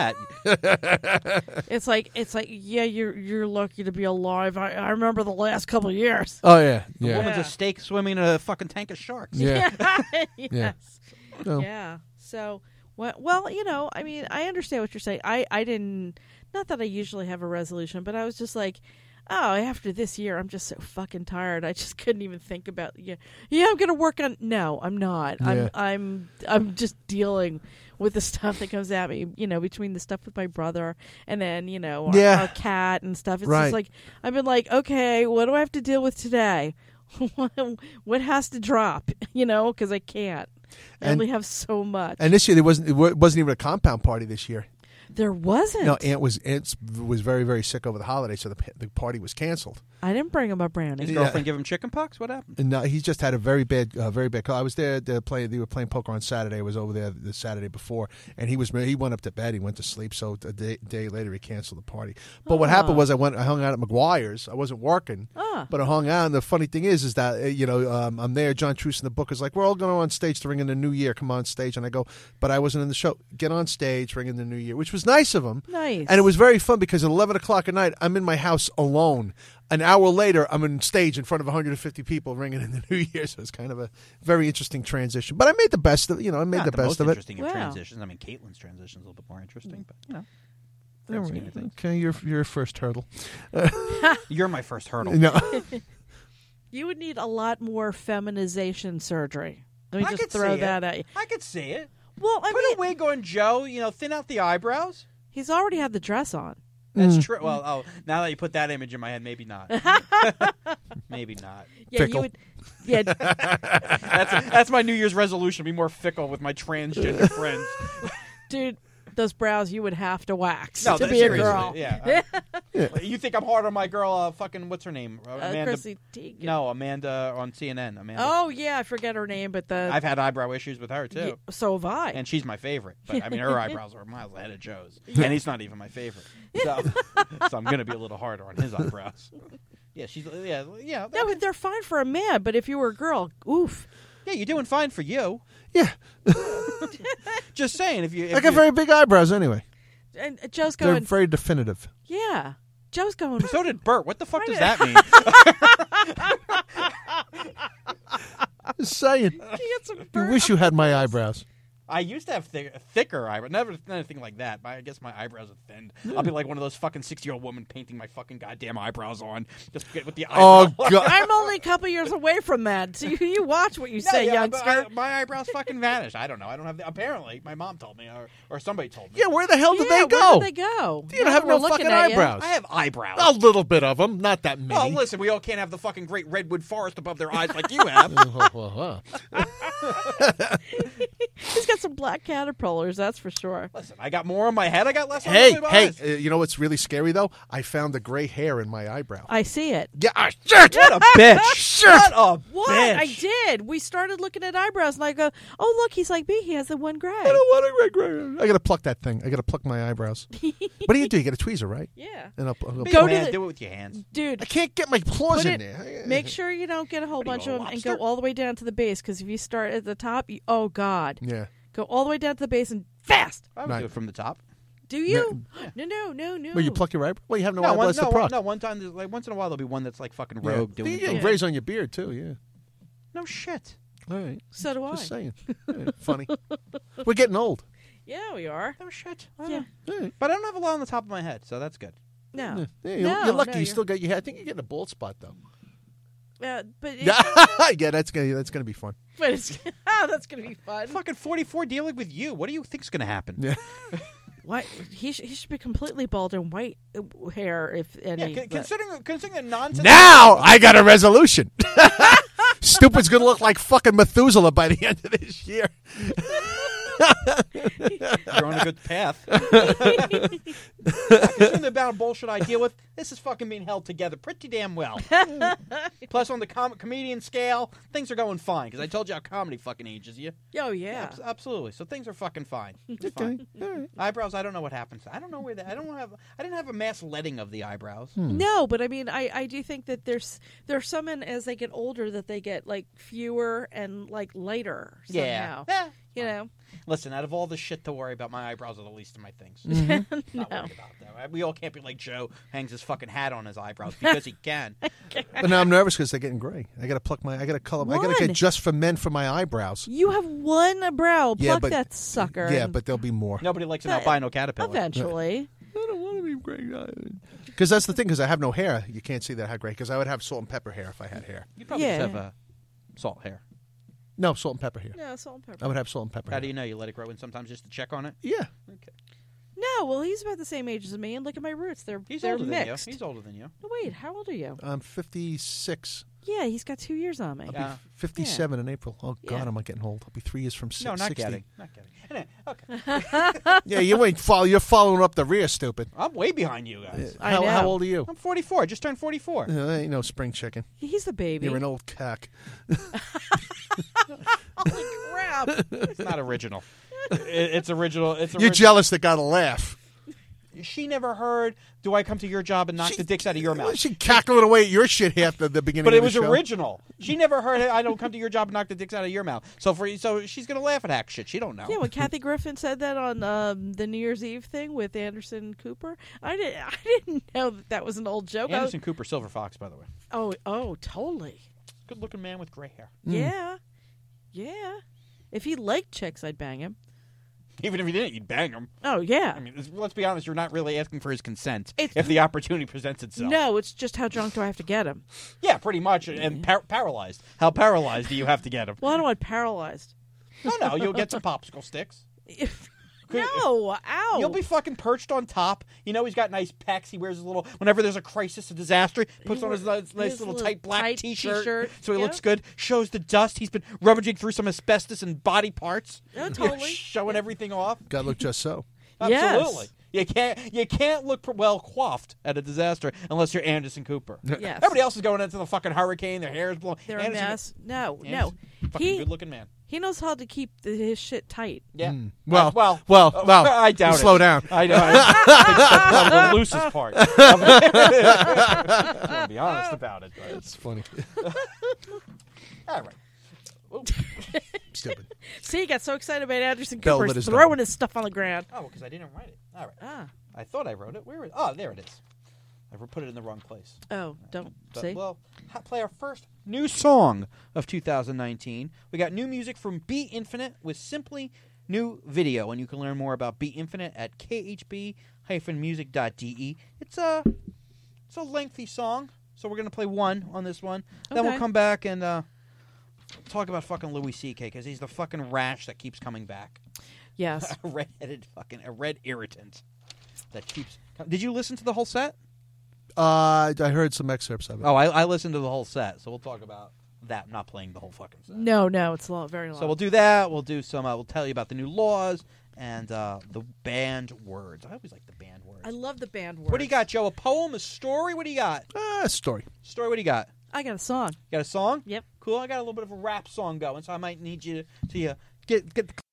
that. It's like it's like yeah, you're you're lucky to be alive. I, I remember the last couple of years. Oh yeah, The yeah, woman's Yeah. a steak swimming in a fucking tank of sharks. yeah. yes. Oh. Yeah. So, well, well, you know, I mean, I understand what you're saying. I, I didn't, not that I usually have a resolution, but I was just like, oh, after this year, I'm just so fucking tired. I just couldn't even think about, yeah, yeah, I'm gonna work on. No, I'm not. Yeah. I'm, I'm, I'm just dealing with the stuff that comes at me. You know, between the stuff with my brother and then you know our, Yeah. our cat and stuff. It's Right. just like I've been like, okay, what do I have to deal with today? What has to drop? You know, because I can't. I And- only have so much. And this year there wasn't. It wa- wasn't even a compound party this year. There wasn't. No, Aunt was Aunt was very very sick over the holiday, so the the party was canceled. I didn't bring him a brownie. His Yeah. girlfriend give him chicken pox? What happened? And uh, he just had a very bad, uh, very bad. Call. I was there. They were playing. They were playing poker on Saturday. I was over there the Saturday before, and he was. He went up to bed. He went to sleep. So a day, day later, he canceled the party. But what Oh. happened was, I went. I hung out at McGuire's. I wasn't working, Ah. but I hung out. And the funny thing is, is that uh, you know, um, I'm there. John Truce in the book is like, we're all going on stage to ring in the new year. Come on stage, and I go, but I wasn't in the show. Get on stage, ring in the new year, which was nice of him. Nice. And it was very fun because at eleven o'clock at night, I'm in my house alone. An hour later, I'm on stage in front of one hundred fifty people ringing in the new year. So it's kind of a very interesting transition. But I made the best of it. You know, I made Not the, the best most of it. interesting of Wow. transitions. I mean, Caitlin's transition is a little bit more interesting, but you know. All Grand right. scheme of things. Okay, your your first hurdle. You're my first hurdle. No, You would need a lot more feminization surgery. Let me I just could throw see that it. at you. I could see it. Well, I Put mean, a wig on Joe. You know, thin out the eyebrows. he's already had the dress on. That's Mm. true. Well, oh, now that you put that image in my head, maybe not. Maybe not. Yeah, Fickle. you would. Yeah, That's that's my New Year's resolution: be more fickle with my transgender friends. dude, those brows you would have to wax No, to that- be a seriously, girl. Yeah. I- You think I'm hard on my girl? Uh, fucking what's her name? Uh, Uh, Amanda. Chrissy Teigen. No, Amanda on C N N. Amanda. Oh yeah, I forget her name, but the I've had eyebrow issues with her too. yeah, so have I. And she's my favorite. But I mean, her eyebrows are miles ahead of Joe's. And he's not even my favorite. So, so I'm going to be a little harder on his eyebrows. Yeah, she's, yeah, yeah. no, but they're fine for a man, but if you were a girl, oof. Yeah, you're doing fine for you. yeah, Just saying, if you. If I got you- very big eyebrows anyway. And uh, Joe's They're going, very definitive. yeah. Joe's going. So did Bert. What the fuck does that mean? Just saying. He had some You burn- wish you had my eyebrows. I used to have thick, thicker eyebrows. Never anything like that. But I guess my eyebrows are thin. I'll be like one of those fucking sixty-year-old women painting my fucking goddamn eyebrows on. Just get with the Oh eyebrow. God! I'm only a couple years away from that. So you, you watch what you No, say, yeah, but youngster. I- my eyebrows fucking vanished. I don't know. I don't have. The, apparently, my mom told me, or, or somebody told me. Yeah, where the hell did yeah, they go? Where did they go? You don't have We're no looking fucking at you. eyebrows. I have eyebrows. A little bit of them, not that Well, many. listen, we all can't have the fucking great redwood forest above their eyes like you have. He's got some black caterpillars, that's for sure. Listen, I got more on my head. I got less on Hey, my hey! eyes. Uh, you know what's really scary though? I found the gray hair in my eyebrow. I see it. Yeah, ah, shit! What a bitch! Shut up, What? bitch! I did. We started looking at eyebrows, and I go, "Oh, look, he's like me. He has the one gray." I don't want a gray, gray. I gotta pluck that thing. I gotta pluck my eyebrows. What do you do? You get a tweezer, right? Yeah, And I'll, I'll Be Go a to man, the- do it with your hands. dude. I can't get my claws Put in it- there. Make sure you don't get a whole What are bunch you, of a them and go lobster? all the way down to the base. Because if you start at the top, you, oh god, Yeah. go all the way down to the base and fast. I would Right. do it from the top. Do you? No, no, no, no. Well, you pluck your eyebrow. Well, you have no, No, one, eyebrows no, to one, pluck. no, one time, there's, like once in a while, there'll be one that's like fucking Yeah. rogue doing You it. get Yeah. grays on your beard too. Yeah. No shit. All right. So do I. Just saying. Yeah, funny. We're getting old. Yeah, we are. No shit. I Yeah. don't know. All right. But I don't have a lot on the top of my head, so that's good. No. Yeah, you're, No, you're lucky. no, you you're- still got your hair. I think you're getting a bald spot though. Uh, but it, yeah, that's gonna that's gonna be fun. but it's oh, that's gonna be fun. Fucking forty-four dealing with you. What do you think's gonna happen? Yeah. Why he sh- he should be completely bald and white uh, hair if Yeah, any. con- but- considering considering the nonsense. Now I got a resolution. Stupid's gonna look like fucking Methuselah by the end of this year. You're on a good path. Considering the amount of bullshit I deal with, this is fucking being held together pretty damn well. Plus, on the com- comedian scale, things are going fine because I told you how comedy fucking ages you. Oh yeah. Abs- absolutely. So things are fucking fine. It's Okay. fine. All right. Eyebrows, I don't know what happens. I don't know where that. I don't have. I didn't have a mass letting of the eyebrows. No, but I mean, I, I do think that there's there's some in, as they get older that they get like fewer and like lighter somehow. Yeah. You know. Listen, out of all the shit to worry about, my eyebrows are the least of my things. Mm-hmm. Not No. worried about that. We all can't be like Joe, hangs his fucking hat on his eyebrows because he can. But now I'm nervous because they're getting gray. I got to pluck my. I got to color. I got to One. get just for men for my eyebrows. You have one brow. Yeah, Pluck but- that sucker. Yeah, and but there'll be more. Nobody likes an Uh, albino caterpillar. eventually. I don't want to be gray. Because that's the thing. Because I have no hair. You can't see that I have gray. Because I would have salt and pepper hair if I had hair. You probably Yeah. just have uh, salt hair. No, salt and pepper hair. No, salt and pepper. I would have salt and pepper. How hair. do you know? You let it grow in sometimes just to check on it? Yeah. Okay. No, well, he's about the same age as me, and look at my roots. They're He's they're older mixed. than you. He's older than you. No, wait, how old are you? I'm fifty-six. Yeah, he's got two years on me. I'll Yeah. be fifty-seven in April. Oh God, Yeah. am I getting old? I'll be three years from si- No, not sixty. getting. Not getting. Anyway, okay. Yeah, you ain't follow. You're following up the rear, stupid. I'm way behind you guys. I how, know. how old are you? I'm forty-four. I just turned forty-four. Uh, ain't no spring chicken. He's the baby. You're an old cock. Holy crap! It's not original. It- it's original. It's You're origi- jealous that got a laugh. She never heard, do I come to your job and knock She- the dicks out of your mouth? She cackling away at your shit half the, the beginning But of it the was show. original. She never heard, I don't come to your job and knock the dicks out of your mouth. So for so she's going to laugh at hack shit. She don't know. Yeah, when Kathy Griffin said that on um, the New Year's Eve thing with Anderson Cooper, I didn't. I didn't know that that was an old joke. I was- Anderson Cooper, Silver Fox, by the way. oh, oh, totally. Good looking man with gray hair. Yeah, yeah. If he liked chicks, I'd bang him. Even if you didn't, you'd bang him. Oh yeah. I mean, it's- let's be honest, you're not really asking for his consent It's- if the opportunity presents itself. No, it's just how drunk do I have to get him? Yeah, pretty much. And par- paralyzed. How paralyzed do you have to get him? Well, I don't want paralyzed. No, no, you'll get some popsicle sticks. No, ow. You'll be fucking perched on top. You know he's got nice pecs. He wears his little. Whenever there's a crisis, a disaster, he puts He on his wear- nice, nice his little little tight black tight t-shirt, t-shirt, so he yeah. looks good. Shows the dust. He's been rummaging through some asbestos and body parts. Oh, totally. Showing everything off. Got to look just so. Yes. Absolutely. You can't. You can't look well coiffed at a disaster unless you're Anderson Cooper. Yes. Everybody else is going into the fucking hurricane. Their hair is blowing. They're a Anderson- mess. No, no. Anderson, Fucking He good looking man. he knows how to keep the, his shit tight. Yeah. Mm. Well, Uh, well, well, uh, well. I doubt it. Slow down. I know. That's probably the loosest part. I'm gonna be honest about it. But. It's funny. All right. Ooh. Stupid. See, he got so excited about Anderson Bell Cooper lit his throwing dog. his stuff on the ground. Oh, because I didn't write it. All right. Ah. I thought I wrote it. Where is? Oh, there it is. I put it in the wrong place. Oh, don't But, see. well, ha- play our first new song of two thousand nineteen. We got new music from Be Infinite with Simply New Video, and you can learn more about Be Infinite at k h b dash music dot d e. It's a it's a lengthy song, so we're gonna play one on this one. Then we'll Okay. come back and uh, talk about fucking Louis C K because he's the fucking rash that keeps coming back. Yes. A red-headed fucking a red irritant that keeps. Did you listen to the whole set? Uh, I heard some excerpts of it. Oh, I, I listened to the whole set, so we'll talk about that. I'm not playing the whole fucking set. No, no, it's long, very long. So we'll do that. We'll do some. Uh, we'll tell you about the new laws and uh, the banned words. I always like the banned words. I love the band words. What do you got, Joe? A poem, a story? What do you got? Ah, story. Story. What do you got? I got a song. You got a song? Yep. Cool. I got a little bit of a rap song going, so I might need you to, to uh, get get the